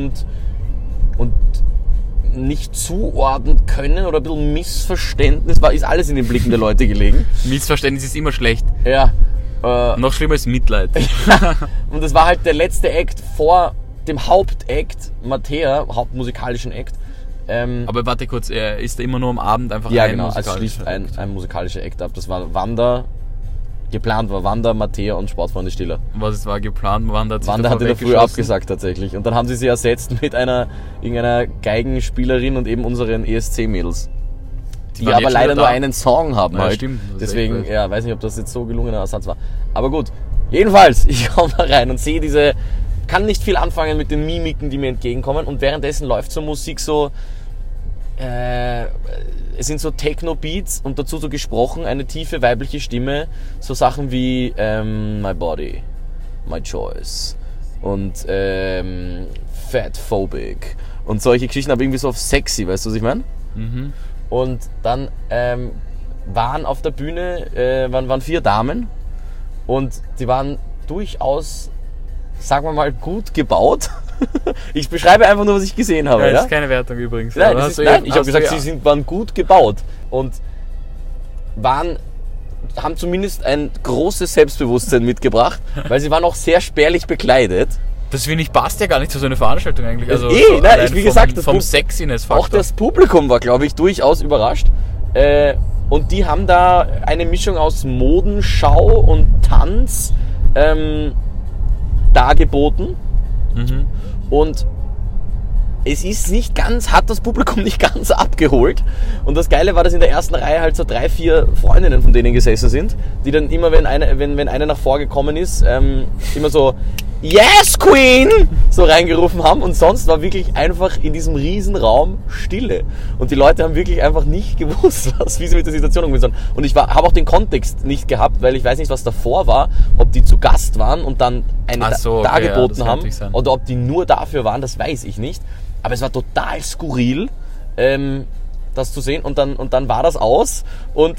nicht zuordnen können oder ein bisschen Missverständnis, ist alles in den Blicken der Leute gelegen. Missverständnis ist immer schlecht. Ja. Noch schlimmer ist Mitleid. Und das war halt der letzte Act vor dem Hauptakt, Mattea, hauptmusikalischen Act. Aber warte kurz, er ist da immer nur am Abend einfach Ja, ein genau, als musikalischer schlicht ein musikalischer Act ab. Das war Wanda, geplant war Wanda, Mattea und Sportfreunde Stiller. Was war geplant? Wanda Hatte da früher abgesagt tatsächlich. Und dann haben sie ersetzt mit irgendeiner Geigenspielerin und eben unseren ESC-Mädels. Die waren aber jetzt leider wieder nur da. einen Song haben Ja, halt. stimmt, das ist Deswegen, echt blöd. ja, weiß nicht, ob das jetzt so gelungener Ersatz war. Aber gut, jedenfalls, ich komme da rein und sehe kann nicht viel anfangen mit den Mimiken, die mir entgegenkommen. Und währenddessen läuft so Musik so, es sind so Techno-Beats und dazu so gesprochen, eine tiefe weibliche Stimme, so Sachen wie My Body, My Choice und Fatphobic und solche Geschichten, aber irgendwie so auf sexy, weißt du, was ich meine? Mhm. Und dann waren auf der Bühne waren 4 Damen und die waren durchaus, sagen wir mal, gut gebaut. Ich beschreibe einfach nur, was ich gesehen habe. Ja, Ja? das ist keine Wertung übrigens. Nein, Aber ich habe gesagt, sie waren gut gebaut und haben zumindest ein großes Selbstbewusstsein mitgebracht, weil sie waren auch sehr spärlich bekleidet. Das finde ich passt ja gar nicht zu so einer Veranstaltung eigentlich. Also nein, allein wie gesagt, vom auch Sexiness-Faktor. das Publikum war, glaube ich, durchaus überrascht. Und die haben da eine Mischung aus Modenschau und Tanz dargeboten. Mhm. Und es ist hat das Publikum nicht ganz abgeholt. Und das Geile war, dass in der ersten Reihe halt so 3, 4 Freundinnen von denen gesessen sind, die dann immer, wenn eine nach vorgekommen ist, immer so Yes, Queen! so reingerufen haben. Und sonst war wirklich einfach in diesem Riesenraum Stille. Und die Leute haben wirklich einfach nicht gewusst, wie sie mit der Situation umgehen sollen. Und ich habe auch den Kontext nicht gehabt, weil ich weiß nicht, was davor war, ob die zu Gast waren und dann eine dargeboten das haben könnte sein. oder ob die nur dafür waren, das weiß ich nicht. Aber es war total skurril, das zu sehen. Und dann war das aus und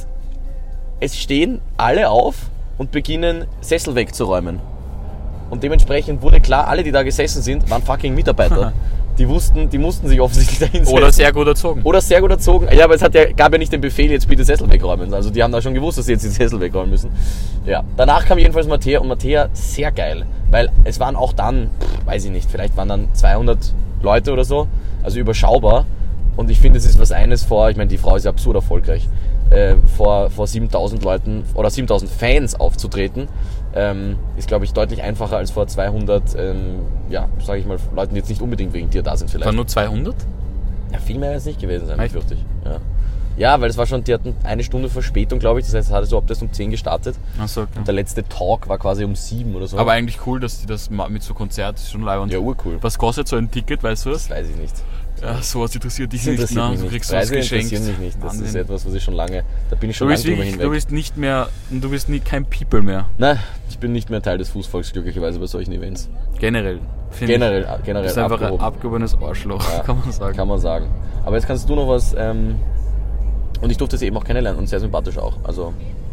es stehen alle auf und beginnen Sessel wegzuräumen. Und dementsprechend wurde klar, alle, die da gesessen sind, waren fucking Mitarbeiter. Die mussten sich offensichtlich da hinsetzen. Oder sehr gut erzogen. Oder sehr gut erzogen. Ja, aber gab ja nicht den Befehl, jetzt bitte Sessel wegräumen. Also die haben da schon gewusst, dass sie jetzt die Sessel wegräumen müssen. Ja. Danach kam jedenfalls Mattea und Mattea sehr geil. Weil es waren auch dann, weiß ich nicht, vielleicht waren dann 200 Leute oder so. Also überschaubar. Und ich finde, es ist ich meine, die Frau ist ja absurd erfolgreich, vor 7000 Leuten oder 7000 Fans aufzutreten, ist, glaube ich, deutlich einfacher als vor 200, sage ich mal, Leuten, die jetzt nicht unbedingt wegen dir da sind vielleicht. Waren nur 200? Ja, viel mehr wird es nicht gewesen sein, Echt? fürchte ich. Ja, weil es war schon, die hatten 1 Stunde Verspätung, glaube ich, das heißt, es hatte so ab das um 10 gestartet. Achso, okay. Und der letzte Talk war quasi um 7 oder so. Aber eigentlich cool, dass die das mit so Konzert ist schon live. ja, urcool. Was kostet so ein Ticket, weißt du das? Das weiß ich nicht. Ja, sowas interessiert dich Das nicht, interessiert ne? mich Du nicht. kriegst was Preise geschenkt. interessieren mich nicht. Das Wahnsinn. ist etwas, was ich schon lange, da bin ich schon Du lange bist, drüber wirklich, hinweg. du bist nicht mehr, du bist nie kein People mehr. Nein, ich bin nicht mehr Teil des Fußvolks, glücklicherweise bei solchen Events. Generell. Generell Du bist einfach ein abgehoben. abgehobenes Arschloch, Ja, kann man sagen. Kann man sagen. Aber jetzt kannst du noch was, und ich durfte es eben auch kennenlernen und sehr sympathisch auch. Also,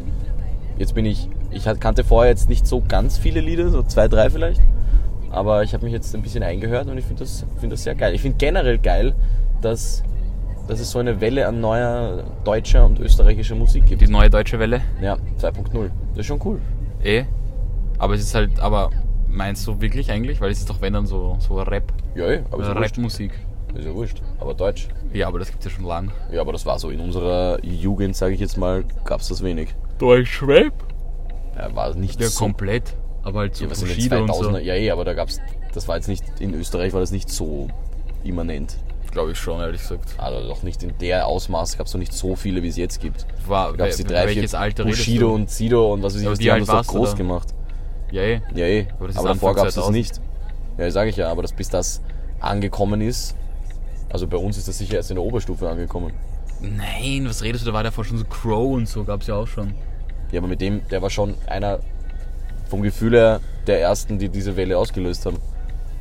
jetzt kannte vorher jetzt nicht so ganz viele Lieder, so 2, 3 vielleicht. Aber ich habe mich jetzt ein bisschen eingehört und ich finde das sehr geil. Ich finde generell geil, dass es so eine Welle an neuer deutscher und österreichischer Musik gibt. Die neue deutsche Welle? Ja, 2.0. Das ist schon cool. Aber es ist halt, meinst du wirklich eigentlich? Weil es ist doch, wenn dann so Rap, Ja, aber ist ja wurscht. Rap-Musik. Ist ja wurscht. Aber Deutsch. Ja, aber das gibt's ja schon lang. Ja, aber das war so. In unserer Jugend, sage ich jetzt mal, gab es das wenig. Deutsch-Rap? Ja, war nicht Ja, so. komplett. Aber halt so Ja, was in den Bushido und so. 2000er, ja, aber das war jetzt nicht, in Österreich war das nicht so immanent. Glaube ich schon, ehrlich gesagt. Also doch nicht in der Ausmaß, gab es noch nicht so viele, wie es jetzt gibt. War, Da gab es die 3, 4, welches Alter redest Bushido du? und Sido und was weiß ich, Aber was wie die haben alt das doch warst du groß da? gemacht. Ja, Ja, Aber das ist aber davor Anfang gab es das 2000. nicht. Ja, sage ich ja, aber bis das angekommen ist, also bei uns ist das sicher erst in der Oberstufe angekommen. Nein, was redest du? Da war davor schon so Crow und so, gab's ja auch schon. Ja, aber der war schon einer vom Gefühl her der ersten, die diese Welle ausgelöst haben.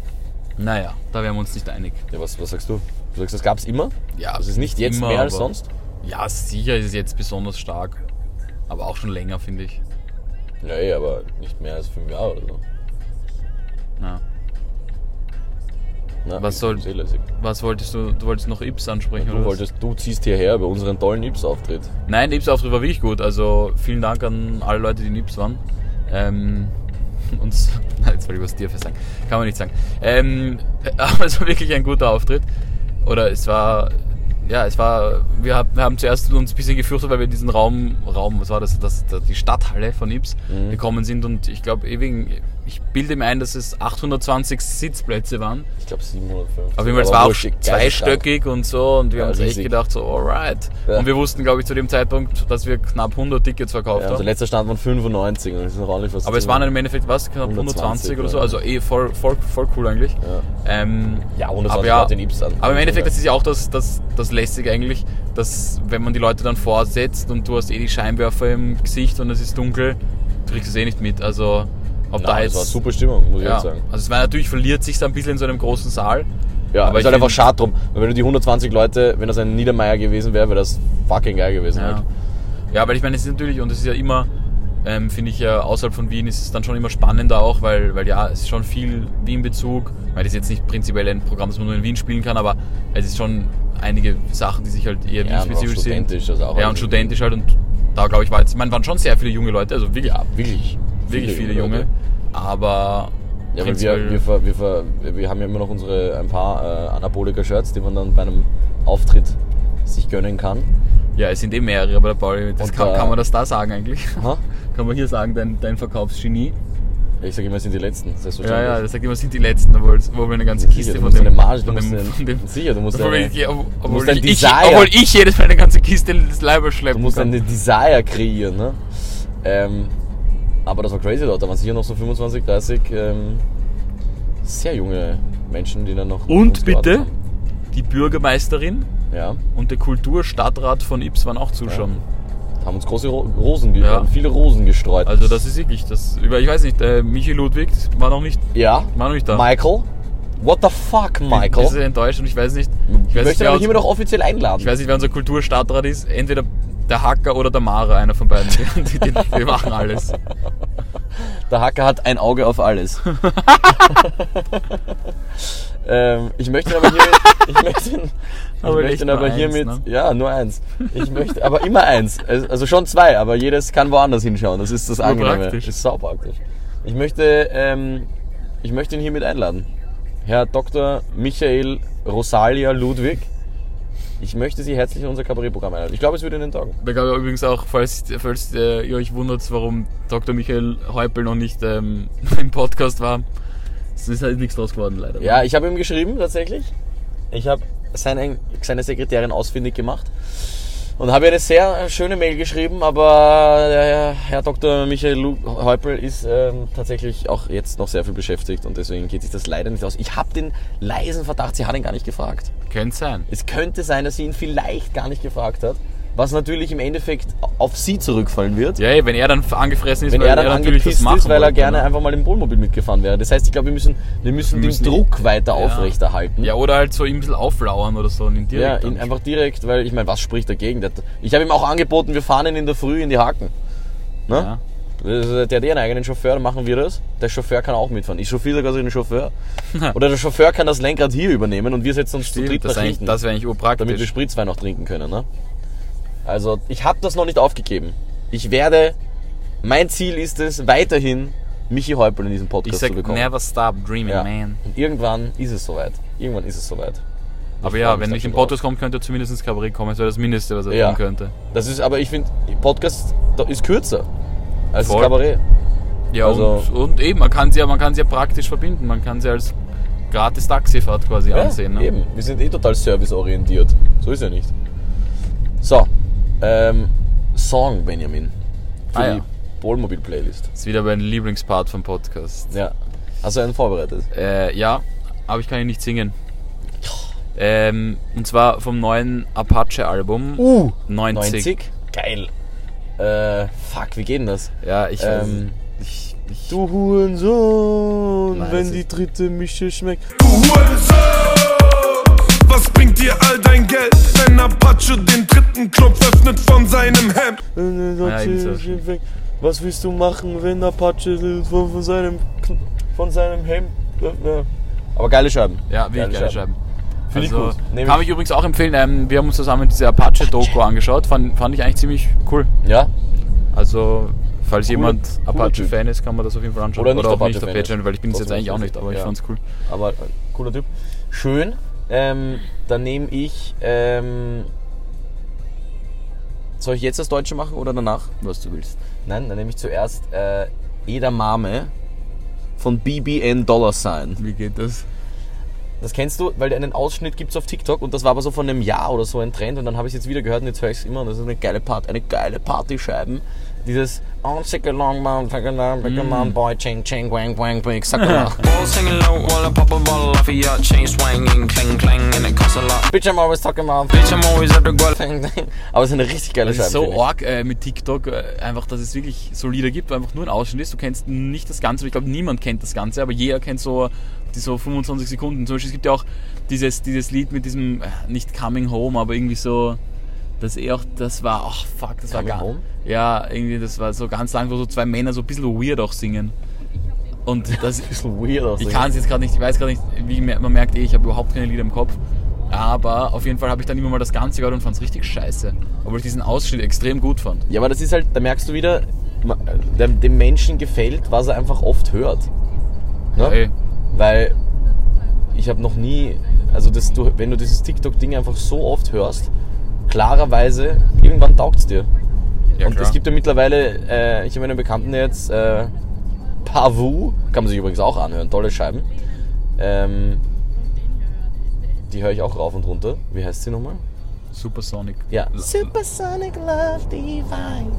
Naja, da wären wir uns nicht einig. Ja, was sagst du? Du sagst, das gab's immer? Ja, Das ist nicht jetzt immer, mehr als aber- sonst? Ja, sicher ist es jetzt besonders stark. Aber auch schon länger, finde ich. Nee, aber nicht mehr als 5 Jahre oder so. Ja. Na, Was ich soll- find's eh lässig. Was wolltest du? Du wolltest noch Ips ansprechen, oder? Du ziehst hierher bei unseren tollen Ips-Auftritt. Nein, der Ips-Auftritt war wirklich gut. Also vielen Dank an alle Leute, die in Ips waren. Uns, jetzt wollte ich was dir sagen. Kann man nicht sagen. Aber es war wirklich ein guter Auftritt. Oder es war, wir haben zuerst uns ein bisschen gefürchtet, weil wir in diesen Raum, was war das, die Stadthalle von Ips gekommen sind und ich glaube, ich bilde mir ein, dass es 820 Sitzplätze waren. Ich glaube 750. Auf jeden Fall, es Aber war auch wurscht, zweistöckig und so und wir Ja, haben uns echt riesig. gedacht, so alright. Ja. Und wir wussten, glaube ich, zu dem Zeitpunkt, dass wir knapp 100 Tickets verkauft Ja, unser haben. letzter Stand waren 95 und das ist noch ordentlich was. Aber es waren dann im Endeffekt, was, knapp 120 oder so, ja. also voll cool eigentlich. Ja, 120 aber ja, Leute in Ips an. aber im Endeffekt, das ist ja auch das Lästige eigentlich, dass wenn man die Leute dann vorsetzt und du hast die Scheinwerfer im Gesicht und es ist dunkel, du kriegst es eh nicht mit. Also ob da Nein, jetzt... das war super Stimmung, muss ich ja, jetzt sagen. also es war natürlich, verliert sich ein bisschen in so einem großen Saal. Ja, aber aber ich ist halt einfach find- schade drum, weil wenn du die 120 Leute, wenn das ein Niedermeier gewesen wäre, wäre das fucking geil gewesen Ja. halt. Ja, weil ich meine, es ist natürlich, und es ist ja immer, finde ich ja, außerhalb von Wien ist es dann schon immer spannender auch, weil ja, es ist schon viel Wien-Bezug, weil das jetzt nicht prinzipiell ein Programm, das man nur in Wien spielen kann, aber es ist schon einige Sachen, die sich halt eher Ja, und auch Wien-spezifisch sind. studentisch, also auch Ja, und studentisch halt, und da glaube ich waren schon sehr viele junge Leute, also wirklich, Ja, wirklich. wirklich viele junge, aber Ja, weil prinzipiell- wir haben ja immer noch ein paar Anabolika-Shirts, die man dann bei einem Auftritt sich gönnen kann. ja, es sind eh mehrere, aber der Pauli, Und kann man das da sagen eigentlich? Aha. Kann man hier sagen, dein Verkaufsgenie? Ich sage immer, es sind die Letzten, Ja, selbstverständlich. das sagt immer, sind die Letzten, wo wir eine ganze Sicher, Kiste du von musst dem... eine Marge, von du dem, musst von dem sicher, du musst obwohl eine- ich, musst ein ich, Desire. obwohl ich jedes Mal eine ganze Kiste ins Leiber schleppen Du musst kann. eine Desire kreieren, ne? Aber das war crazy dort, da waren sicher noch so 25, 30 sehr junge Menschen, die dann noch... auf Und uns gewartet bitte, haben. die Bürgermeisterin Ja, und der Kulturstadtrat von Ips waren auch zuschauen. haben uns große Rosen, Ja. viele Rosen gestreut. Also das ist wirklich, ich weiß nicht, Michi Ludwig war noch nicht ja, da. Michael. What the fuck, Ich bin Michael? sehr enttäuscht und ich weiß nicht, Ich möchte aber hiermit auch offiziell einladen. ich weiß nicht, wer unser Kulturstadtrat ist. Entweder der Hacker oder der Mara, einer von beiden. Wir machen alles. Der Hacker hat ein Auge auf alles. Ich möchte ihn aber hiermit, ne? ja, nur eins. Ich möchte, aber immer eins. Also schon zwei, aber jedes kann woanders hinschauen. Das ist das Angenehme. praktisch. Das ist saupraktisch. Ich möchte ihn hiermit einladen. Herr Dr. Michael Rosalia Ludwig. Ich möchte Sie herzlich in unser Kabarettprogramm einladen. Ich glaube, es würde Ihnen taugen. Da gab es übrigens auch, falls ihr euch wundert, warum Dr. Michael Häupl noch nicht im Podcast war. Es ist halt nichts draus geworden, leider. Ja, ich habe ihm geschrieben, tatsächlich. Ich habe seine Sekretärin ausfindig gemacht und habe ihr eine sehr schöne Mail geschrieben, aber der Herr Dr. Michael Häupl ist tatsächlich auch jetzt noch sehr viel beschäftigt und deswegen geht sich das leider nicht aus. Ich habe den leisen Verdacht, sie hat ihn gar nicht gefragt. Könnte sein. Es könnte sein, dass sie ihn vielleicht gar nicht gefragt hat, was natürlich im Endeffekt auf sie zurückfallen wird. Ja, wenn er dann angefressen ist, Wenn weil er dann natürlich das angepisst machen ist, weil er wollte, gerne ne? einfach mal im Wohnmobil mitgefahren wäre. Das heißt, ich glaube, wir müssen den Druck weiter aufrechterhalten. Ja, oder halt so ihm ein bisschen auflauern oder so. Und ihn Ja, direkt ihn einfach direkt, weil ich meine, was spricht dagegen? Ich habe ihm auch angeboten, wir fahren ihn in der Früh in die Haken. Ne? Ja. Der hat einen eigenen Chauffeur, dann machen wir das. Der Chauffeur kann auch mitfahren. Ich chauffiere sogar so den Chauffeur. Oder der Chauffeur kann das Lenkrad hier übernehmen und wir setzen uns zu dritt das nach wäre hinten, eigentlich urpraktisch. damit wir Spritzwein noch trinken können. Ne? Also, ich habe das noch nicht aufgegeben. Mein Ziel ist es, weiterhin Michi Häupl in diesem Ich Podcast sag, zu bekommen. never stop dreaming, Ja. man. Und irgendwann ist es soweit. Aber Ich ja, freu mich wenn da nicht schon im Podcast kommt, könnte er zumindest ins Kabarett kommen. Das wäre das Mindeste, was er Ja. tun könnte. Das ist, aber ich finde, Podcast ist kürzer als Voll. das Kabarett. Ja, Also- und eben, man kann sie ja praktisch verbinden. Man kann sie als gratis Taxifahrt quasi ansehen. Ne? Eben. Wir sind total serviceorientiert. So ist ja nicht. So, Song, Benjamin. Für Ja. die Wohnmobil-Playlist. Das ist wieder mein Lieblingspart vom Podcast. Ja. Hast du einen vorbereitet? Ja, aber ich kann ihn nicht singen. Und zwar vom neuen Apache-Album. 90. Geil. Fuck, wie geht denn das? Ja, ich Du Hurensohn, Nein, wenn das die ist- dritte Mische schmeckt. Du Hurensohn! Was bringt dir all dein Geld, wenn Apache den dritten Knopf öffnet von seinem Hemd? Ja, eben so. Was willst du machen, wenn Apache von seinem Hemd... Ja. Aber geile Scheiben. Ja, wirklich geile Scheiben. Finde ich Also, gut. Nehm kann ich- ich übrigens auch empfehlen. Wir haben uns zusammen diese Apache-Doku angeschaut. Fand ich eigentlich ziemlich cool. Ja? Also, falls jemand cooler Apache-Fan ist, kann man das auf jeden Fall anschauen. Oder nicht auch Apache-Fan nicht Apache, ist. weil ich bin es jetzt Trotzdem eigentlich auch ist nicht, aber ich ja. fand's cool. Aber cooler Typ. Schön. Dann nehme ich... soll ich jetzt das Deutsche machen oder danach? Was du willst. Nein, dann nehme ich zuerst Edamame von BBN $. Wie geht das? Das kennst du, weil einen Ausschnitt gibt es auf TikTok und das war aber so von einem Jahr oder so ein Trend und dann habe ich es jetzt wieder gehört und jetzt höre ich es immer und das ist eine geile Partyscheiben. Dieses "Oh, sick along, man, take a long, big man, boy, ching, ching, wang, wang, big, suck a lot. All singing low while I pop a bottle off of your chain swinging, clang clang, and it costs a lot. Bitch, I'm always talking about. Bitch, I'm always at the gual. Aber es ist eine richtig geile Das Scheibe. ist so finde ich. arg mit TikTok, einfach, dass es wirklich so Lieder gibt, wo einfach nur ein Ausschnitt ist. Du kennst nicht das Ganze, ich glaube, niemand kennt das Ganze, aber jeder kennt so die so 25 Sekunden. Zum Beispiel, es gibt ja auch dieses Lied mit diesem, nicht Coming Home, aber irgendwie so, das war, ach fuck, das war Coming gar Home? Ja, irgendwie, das war so ganz lang, wo so zwei Männer so ein bisschen weird auch singen. Und das, Ein bisschen weird aus. ich kann es jetzt gerade nicht, ich weiß gerade nicht, man merkt ich habe überhaupt keine Lieder im Kopf. Aber auf jeden Fall habe ich dann immer mal das Ganze gehört und fand es richtig scheiße. Obwohl ich diesen Ausschnitt extrem gut fand. Ja, aber das ist halt, da merkst du wieder, dem Menschen gefällt, was er einfach oft hört. Ne? Ey, Weil ich habe noch nie, also wenn du dieses TikTok-Ding einfach so oft hörst, klarerweise, irgendwann taugt es dir. ja, Und klar. es gibt ja mittlerweile, ich habe einen Bekannten jetzt, Pavu, kann man sich übrigens auch anhören, tolle Scheiben. Die höre ich auch rauf und runter. Wie heißt sie nochmal? Supersonic. Ja. Supersonic Love Divine.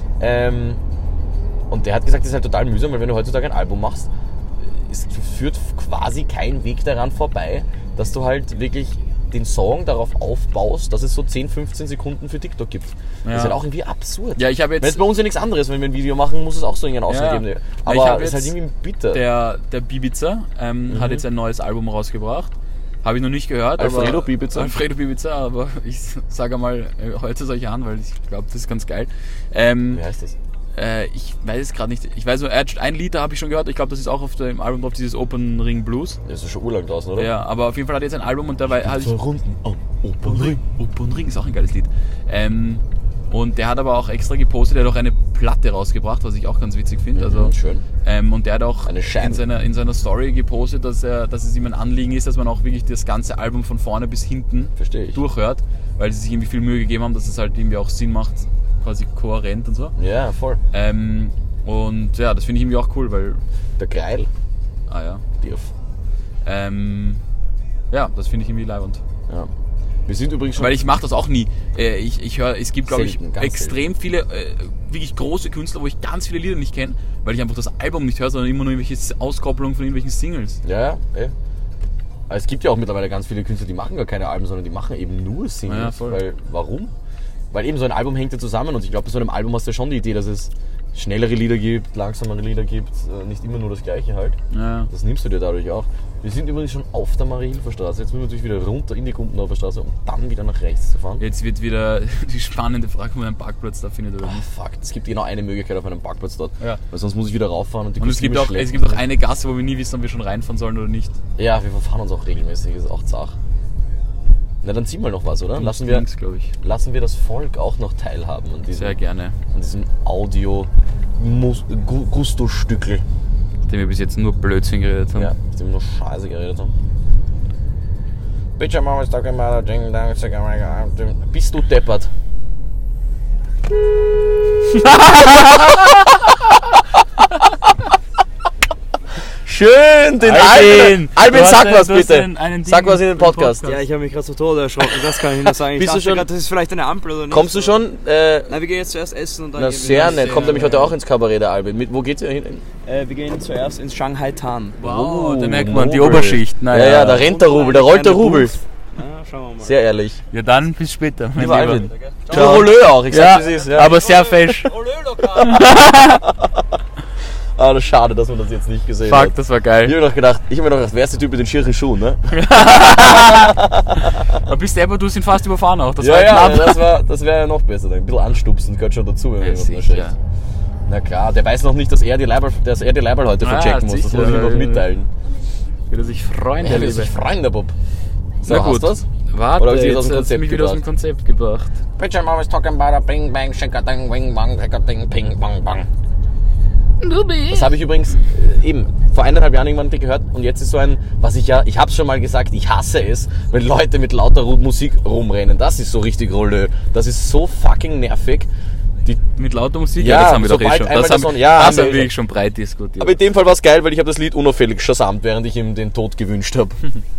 Und der hat gesagt, das ist halt total mühsam, weil wenn du heutzutage ein Album machst, es führt quasi kein Weg daran vorbei, dass du halt wirklich den Song darauf aufbaust, dass es so 10, 15 Sekunden für TikTok gibt. Das ist halt auch irgendwie absurd. Ja, ich habe Wenn es jetzt bei uns ja nichts anderes, wenn wir ein Video machen, muss es auch so einen Ausschnitt Ja. geben. Ich Aber hab es ist halt jetzt irgendwie bitter. der Bibiza hat jetzt ein neues Album rausgebracht. Habe ich noch nicht gehört. Alfredo aber, Bibiza? Alfredo Bibiza, aber ich sage mal, heute soll ich an, weil ich glaube, das ist ganz geil. Wie heißt das? Ich weiß es gerade nicht. Ich weiß nur, ein Lied habe ich schon gehört. Ich glaube, das ist auch auf dem Album drauf, dieses Open Ring Blues. Das ist schon urlang draußen, oder? Ja, aber auf jeden Fall hat er jetzt ein Album und dabei hat So Runden am Open Ring. Open Ring ist auch ein geiles Lied. Und der hat aber auch extra gepostet, der hat auch eine Platte rausgebracht, was ich auch ganz witzig finde. Also, schön. und der hat auch Eine Scheibe. in seiner Story gepostet, dass es ihm ein Anliegen ist, dass man auch wirklich das ganze Album von vorne bis hinten Verstehe ich. durchhört, weil sie sich irgendwie viel Mühe gegeben haben, dass es halt irgendwie auch Sinn macht, quasi kohärent und so. Ja, voll. Und ja, das finde ich irgendwie auch cool, weil, Der Greil. ja, Dirf. ja, das finde ich irgendwie leibend. Ja. Wir sind übrigens schon... Weil ich mache das auch nie. Ich höre, es gibt, glaube ich, Selten, ganz extrem viele wirklich große Künstler, wo ich ganz viele Lieder nicht kenne, weil ich einfach das Album nicht höre, sondern immer nur irgendwelche Auskopplungen von irgendwelchen Singles. Ja, ey. Aber es gibt ja auch mittlerweile ganz viele Künstler, die machen gar keine Alben, sondern die machen eben nur Singles. Ja, voll. Weil, warum? Weil eben so ein Album hängt ja zusammen und ich glaube, bei so einem Album hast du ja schon die Idee, dass es schnellere Lieder gibt, langsamere Lieder gibt, nicht immer nur das Gleiche halt. Ja. Das nimmst du dir dadurch auch. Wir sind übrigens schon auf der Marie-Hilfer-Straße. Jetzt müssen wir natürlich wieder runter in die Gumpenauer Straße, um dann wieder nach rechts zu fahren. Jetzt wird wieder die spannende Frage, wo man einen Parkplatz da findet oder Ah, nicht. fuck, es gibt genau eine Möglichkeit auf einem Parkplatz dort. Ja. Weil sonst muss ich wieder rauffahren und die Und es gibt Kostüme auch schleppen. eine Gasse, wo wir nie wissen, ob wir schon reinfahren sollen oder nicht. Ja, wir verfahren uns auch regelmäßig, ist auch zart. Na, dann zieh mal noch was, oder? Lassen wir Links, glaube ich. das Volk auch noch teilhaben an Sehr diesem, gerne. an diesem Audio-Gusto-Stückel. Dem wir bis jetzt nur Blödsinn geredet haben. Ja, mit dem wir nur Scheiße geredet haben. Bitch, I'm always talking about a ding dong, bist du deppert? Schön, den Albin! Albin, sag was bitte! Sag was in den Podcast. Ja, ich habe mich gerade so tot erschrocken, das kann ich nur sagen. Ich Bist du dachte schon- grad, das ist vielleicht eine Ampel oder nicht. Kommst du schon? Nein, wir gehen jetzt zuerst essen und dann Na, gehen wir sehr nach- nett. Kommt nämlich heute auch ins Kabarett, der Albin. Wo geht's ihr hin? Wir gehen zuerst ins Shanghai Tan. Wow, da Oh, merkt man die Nobel. Oberschicht. Naja. Ja, da rennt der Rubel, da rollt der Rubel. Ja, schauen wir mal. Sehr ehrlich. Ja, dann bis später. Mein Lieber Lieber. Albin. Ciao. Rolö auch, ich Ja, sag, wie es ist. Ja. aber sehr fesch. Aber schade, dass man das jetzt nicht gesehen Fuck, hat. das war Ich geil. habe mir gedacht, wer ist der Typ mit den schirchen Schuhen, ne? Aber bist du du sind fast überfahren auch. Das Ja, war ja, knapp. das wäre ja noch besser. Ein bisschen anstupsen gehört schon dazu, wenn man Ja, jemanden sicher. erschreckt. Na klar, der weiß noch nicht, dass er die Leiberl heute Ah, verchecken muss. Das sicher. muss ich ihm noch mitteilen. Würde sich freuen, Ja, der der Liebe. sich freuen, der Bub. So, Na hast gut. du was? Warte, Oder hab ich dich jetzt aus dem hast du Konzept mich wieder aus dem gebracht? Konzept gebracht. Bitch, I'm always talking about a bing bang, shaka ding, wing bang, shaka ding, ping bang bang. Das habe ich übrigens eben vor 1,5 Jahren irgendwann gehört und jetzt ist so ein, ich hab's schon mal gesagt, ich hasse es, wenn Leute mit lauter Musik rumrennen. Das ist so richtig Rollö. Das ist so fucking nervig. Mit lauter Musik? Ja, das haben wir doch sobald schon. einmal Das der haben, Song- ja, das haben wir haben wir schon. schon breit diskutiert. Aber in dem Fall war es geil, weil ich habe das Lied unauffällig schasamt, während ich ihm den Tod gewünscht habe.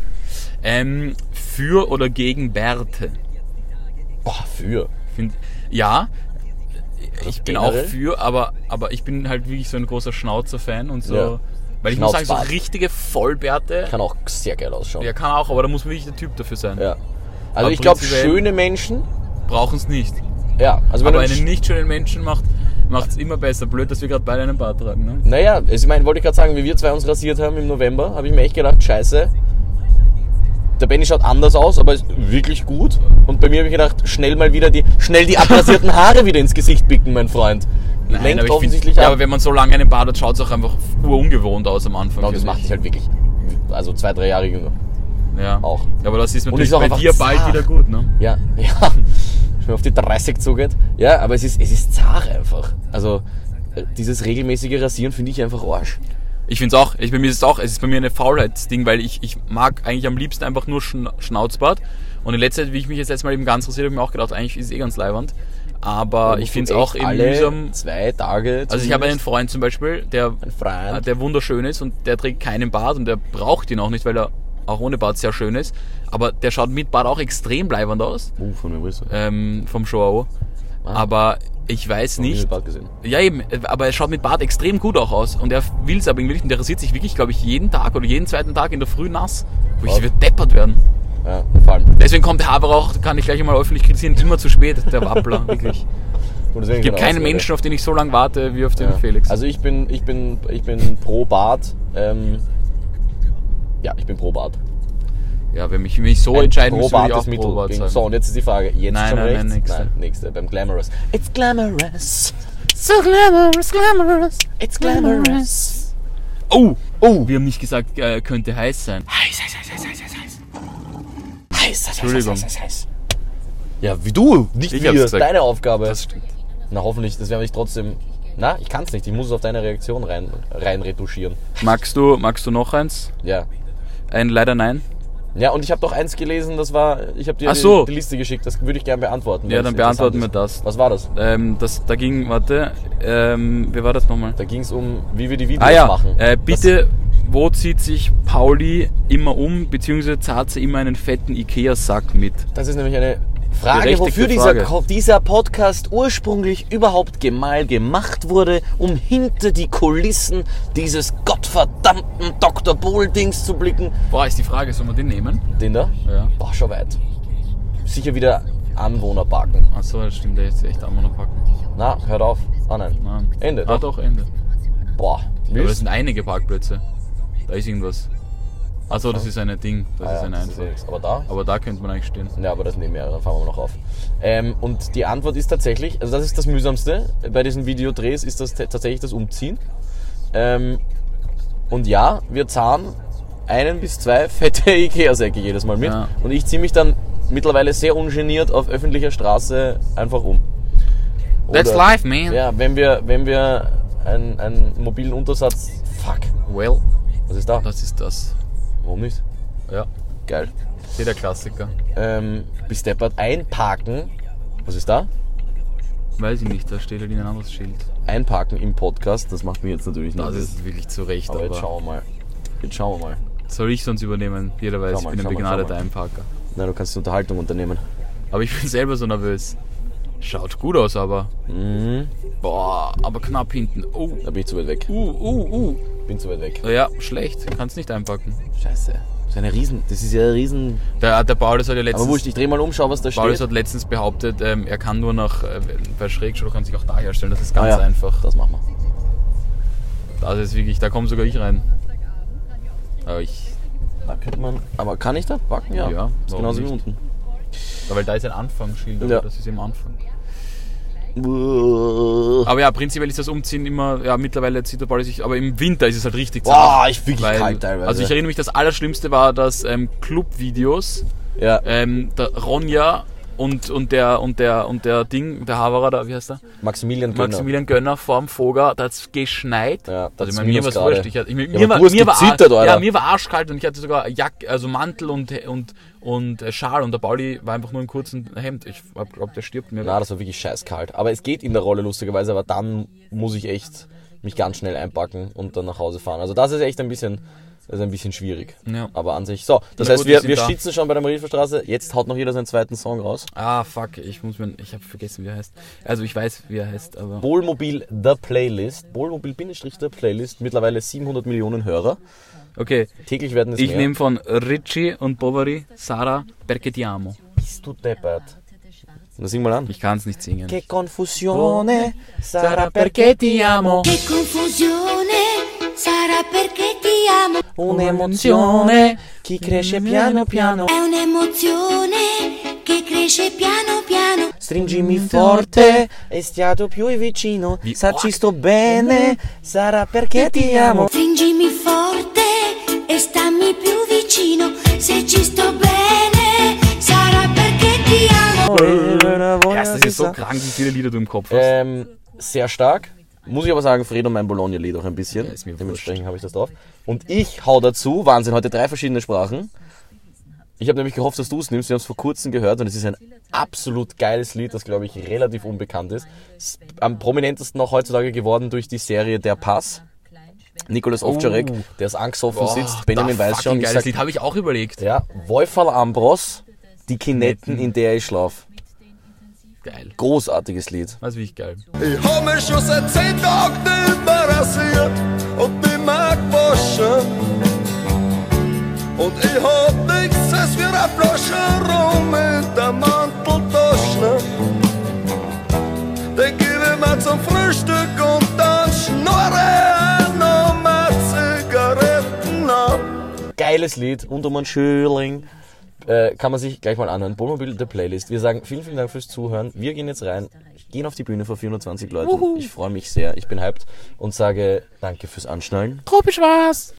Für oder gegen Bärte? Boah, für. Ja, ich bin auch generell? für, aber ich bin halt wirklich so ein großer Schnauzer-Fan und so. Ja. Weil ich muss sagen, so Schnauzbart. richtige Vollbärte, Kann auch sehr geil ausschauen. ja kann auch, aber da muss man wirklich der Typ dafür sein. Ja. Also Aber ich glaube, prinzipiell- schöne Menschen, Brauchen es nicht. ja. Also wenn Aber du einen nicht schönen Menschen macht es immer besser. Blöd, dass wir gerade beide einen Bart tragen. Ne? Naja, also ich meine, wollte ich gerade sagen, wie wir zwei uns rasiert haben im November, habe ich mir echt gedacht, scheiße, der Benny schaut anders aus, aber ist wirklich gut. Und bei mir habe ich gedacht, schnell die abrasierten Haare wieder ins Gesicht picken, mein Freund. Lenkt aber ich offensichtlich find, ja, ab. aber wenn man so lange einen Bart hat, schaut es auch einfach ungewohnt aus am Anfang. Und das finde macht dich halt wirklich, also 2-3 Jahre jünger. ich. Ja. auch. Ja, aber das ist Und natürlich ist auch bei einfach dir bald zart. wieder gut, ne? Ja, schon auf die 30 zugeht. Ja, aber es ist zart einfach. Also, dieses regelmäßige Rasieren finde ich einfach Arsch. Ich finde es auch. Bei mir ist es bei mir eine Faulheitsding, weil ich mag eigentlich am liebsten einfach nur Schnauzbart. Und in letzter Zeit, wie ich mich jetzt letztes Mal eben ganz rasiert habe, habe ich mir auch gedacht, eigentlich ist es ganz leiwand. Aber ich finde es auch eben alle mühsam. 2 Tage. Also ich habe einen Freund zum Beispiel, Freund. der wunderschön ist und der trägt keinen Bart und der braucht ihn auch nicht, weil er auch ohne Bart sehr schön ist. Aber der schaut mit Bart auch extrem leiwand aus. Von wem willst du? Vom Show. Aber ich weiß nicht. Bart gesehen. Ja eben, aber er schaut mit Bart extrem gut auch aus. Und er will es aber irgendwie, und der rasiert sich wirklich, glaube ich, jeden Tag oder jeden zweiten Tag in der Früh nass. Wo ich wird deppert werden. Ja, vor allem. Deswegen kommt der Haber auch, kann ich gleich einmal öffentlich kritisieren, immer zu spät, der Wappler, wirklich. Und deswegen Es gibt keine keinen Ausrede. Menschen, auf den ich so lange warte, wie auf den Ja. Felix. Also ich bin pro Bart. Ja, ich bin pro Bart. Ja, wenn ich so entscheiden müsste, würde ich auch pro Bart gegen, sagen. so, und jetzt ist die Frage, jetzt Nein, schon nein, rechts? nein, nächste. Nein, nächste, beim Glamorous. It's glamorous, So glamorous. it's glamorous. Oh, wir haben nicht gesagt, könnte heiß sein. Entschuldigung. Heiß. Ja, wie du, nicht Ich wir, hab's gesagt. deine Aufgabe. Das stimmt. Na, hoffentlich, das werde ich trotzdem... Na, ich kann's nicht, ich muss es auf deine Reaktion rein retuschieren. Magst du noch eins? Ja. Ein leider nein? Ja, und ich habe doch eins gelesen, das war... Ich habe dir Ach so. die Liste geschickt, das würde ich gerne beantworten. Ja, weil dann es beantworten wir interessant das. ist. Was war das? Da ging, warte, wie war das nochmal? Da ging es um, wie wir die Videos machen. Bitte, wo zieht sich Pauli immer um, beziehungsweise zahlt sie immer einen fetten Ikea-Sack mit? Das ist nämlich eine Frage, Berechtigte wofür Frage. dieser Podcast ursprünglich überhaupt mal gemacht wurde, um hinter die Kulissen dieses gottverdammten Dr. Bohl-Dings zu blicken. Boah, ist die Frage, soll man den nehmen? Den da? Ja. Boah, schon weit. Sicher wieder Anwohner parken. Achso, das stimmt, der ist echt Anwohner packen. Na, hört auf. Ah nein. Nein. Ende. Ah doch, Ende. Boah. Aber das Willst? sind einige Parkplätze. Da ist irgendwas. Achso, das ist ein Ding. Das ist eine das ist Einfahrt. nichts. Aber da? Aber da könnte man eigentlich stehen. Ja, aber das nehmen wir, dann fahren wir noch auf. Und die Antwort ist tatsächlich, also das ist das Mühsamste bei diesen Videodrehs, ist das tatsächlich das Umziehen. Und ja, wir zahlen 1 bis 2 fette Ikea-Säcke jedes Mal mit. Ja. Und ich ziehe mich dann mittlerweile sehr ungeniert auf öffentlicher Straße einfach um. That's life, man. Ja, wenn wir einen mobilen Untersatz... Fuck, Well, was ist da? das ist das. Warum nicht? Ja, Geil. der Klassiker. Bis deppert einparken. Was ist da? Weiß ich nicht, da steht halt ein anderes Schild. Einparken im Podcast, das macht mir jetzt natürlich Das nervös. ist wirklich zu Recht, Aber aber jetzt schauen wir mal. soll ich sonst übernehmen? Jeder weiß, Schau ich mal, bin ein schau mal, begnadeter schau mal. Einparker. Na, du kannst Unterhaltung unternehmen. Aber ich bin selber so nervös. Schaut gut aus, aber. Boah, aber knapp hinten. Oh, Da bin ich zu weit weg. Bin zu weit weg. Ja, schlecht. Kannst nicht einpacken. Scheiße. Das ist ja ein Riesen... Der Paulus hat ja Aber letztens. wurscht, ich dreh mal um, schau, was da Paulus steht. hat letztens behauptet, er kann nur nach, bei Schrägschau kann sich auch da herstellen. Das ist ganz Ah ja, einfach. Das machen wir. Das ist wirklich, da komme sogar ich rein. Aber Da könnte man. Aber kann ich da backen? Ja. Ja, ist warum genauso wie nicht? unten. weil da ist ein Anfangsschild, Ja. das ist im Anfang. Aber ja, prinzipiell ist das Umziehen immer, ja, mittlerweile zieht der Pauli sich, aber im Winter ist es halt richtig zart. Boah, ich wirklich kalt teilweise. Also ich erinnere mich, das Allerschlimmste war, dass Club-Videos, Ja. der Ronja und der Haverer da, wie heißt der? Maximilian Gönner. Maximilian Gönner vorm Foger, da hat's geschneit. Ja, da Also hat's ich meine, mir war's Minusgrade. wurscht. aber du hast gezittert, Alter. ja, mir war arschkalt und ich hatte sogar also Mantel und Schal und der Pauli war einfach nur in kurzem Hemd. Ich glaube, der stirbt mir. Na, das war wirklich scheißkalt. Aber es geht in der Rolle lustigerweise, aber dann muss ich echt mich ganz schnell einpacken und dann nach Hause fahren. Also das ist echt ein bisschen schwierig. Ja. Aber an sich. So, das Na heißt, gut, wir sind da. sitzen schon bei der Marienstraße. Jetzt haut noch jeder seinen zweiten Song raus. Ah, fuck, ich habe vergessen, wie er heißt. Also ich weiß, wie er heißt, aber... Wohlmobil The Playlist. Wohlmobil-The Playlist. Mittlerweile 700 Millionen Hörer. Okay, Täglich werden es ich mehr. nehme von Ricci und Bovary Sara Perché ti amo. Bist du deppert? Na, sing mal an. Ich kann es nicht singen. Che confusione sarà Perché ti amo. Che confusione sarà perché ti amo. un'emozione che cresce piano piano. È un'emozione che cresce piano piano. Stringimi forte e stiamo più vicino. Wie Saci arg. sto bene, sarà perché ti amo. Stringimi forte e stammi più vicino. Se ci sto bene sarà perché ti amo. Erst, das ist so krank, wie viele Lieder du im Kopf hast. Sehr stark. Muss ich aber sagen, Fredo mein Bologna-Lied auch ein bisschen. Ja, ist mir Dementsprechend habe ich das drauf. Und ich hau dazu, Wahnsinn, heute 3 verschiedene Sprachen. Ich habe nämlich gehofft, dass du es nimmst. Wir haben es vor kurzem gehört und es ist ein absolut geiles Lied, das, glaube ich, relativ unbekannt ist. Ist am prominentesten auch heutzutage geworden durch die Serie Der Pass. Nicolas Ovtcharek, der ist angesoffen sitzt. Benjamin weiß schon. Ich Geiles sag, Lied, habe ich auch überlegt. ja, Wolferl Ambros, die Kinetten, in der ich schlaf. Geil. Großartiges Lied. Das ist wirklich geil. Ich hab mich schon seit 10 Tagen nicht mehr rasiert und bin mal gewaschen. Und ich hab nichts als wie eine Flasche Rum in der Manteltasche. Den geb ich mir zum Frühstück und dann schnurre ich noch mal Zigaretten ab. Geiles Lied, und um einen Schöling. Kann man sich gleich mal anhören. Wohnmobil The Playlist. Wir sagen vielen, vielen Dank fürs Zuhören. Wir gehen jetzt rein, gehen auf die Bühne vor 420 Leuten. Ich freue mich sehr, ich bin hyped und sage danke fürs Anschnallen. Tropisch war's.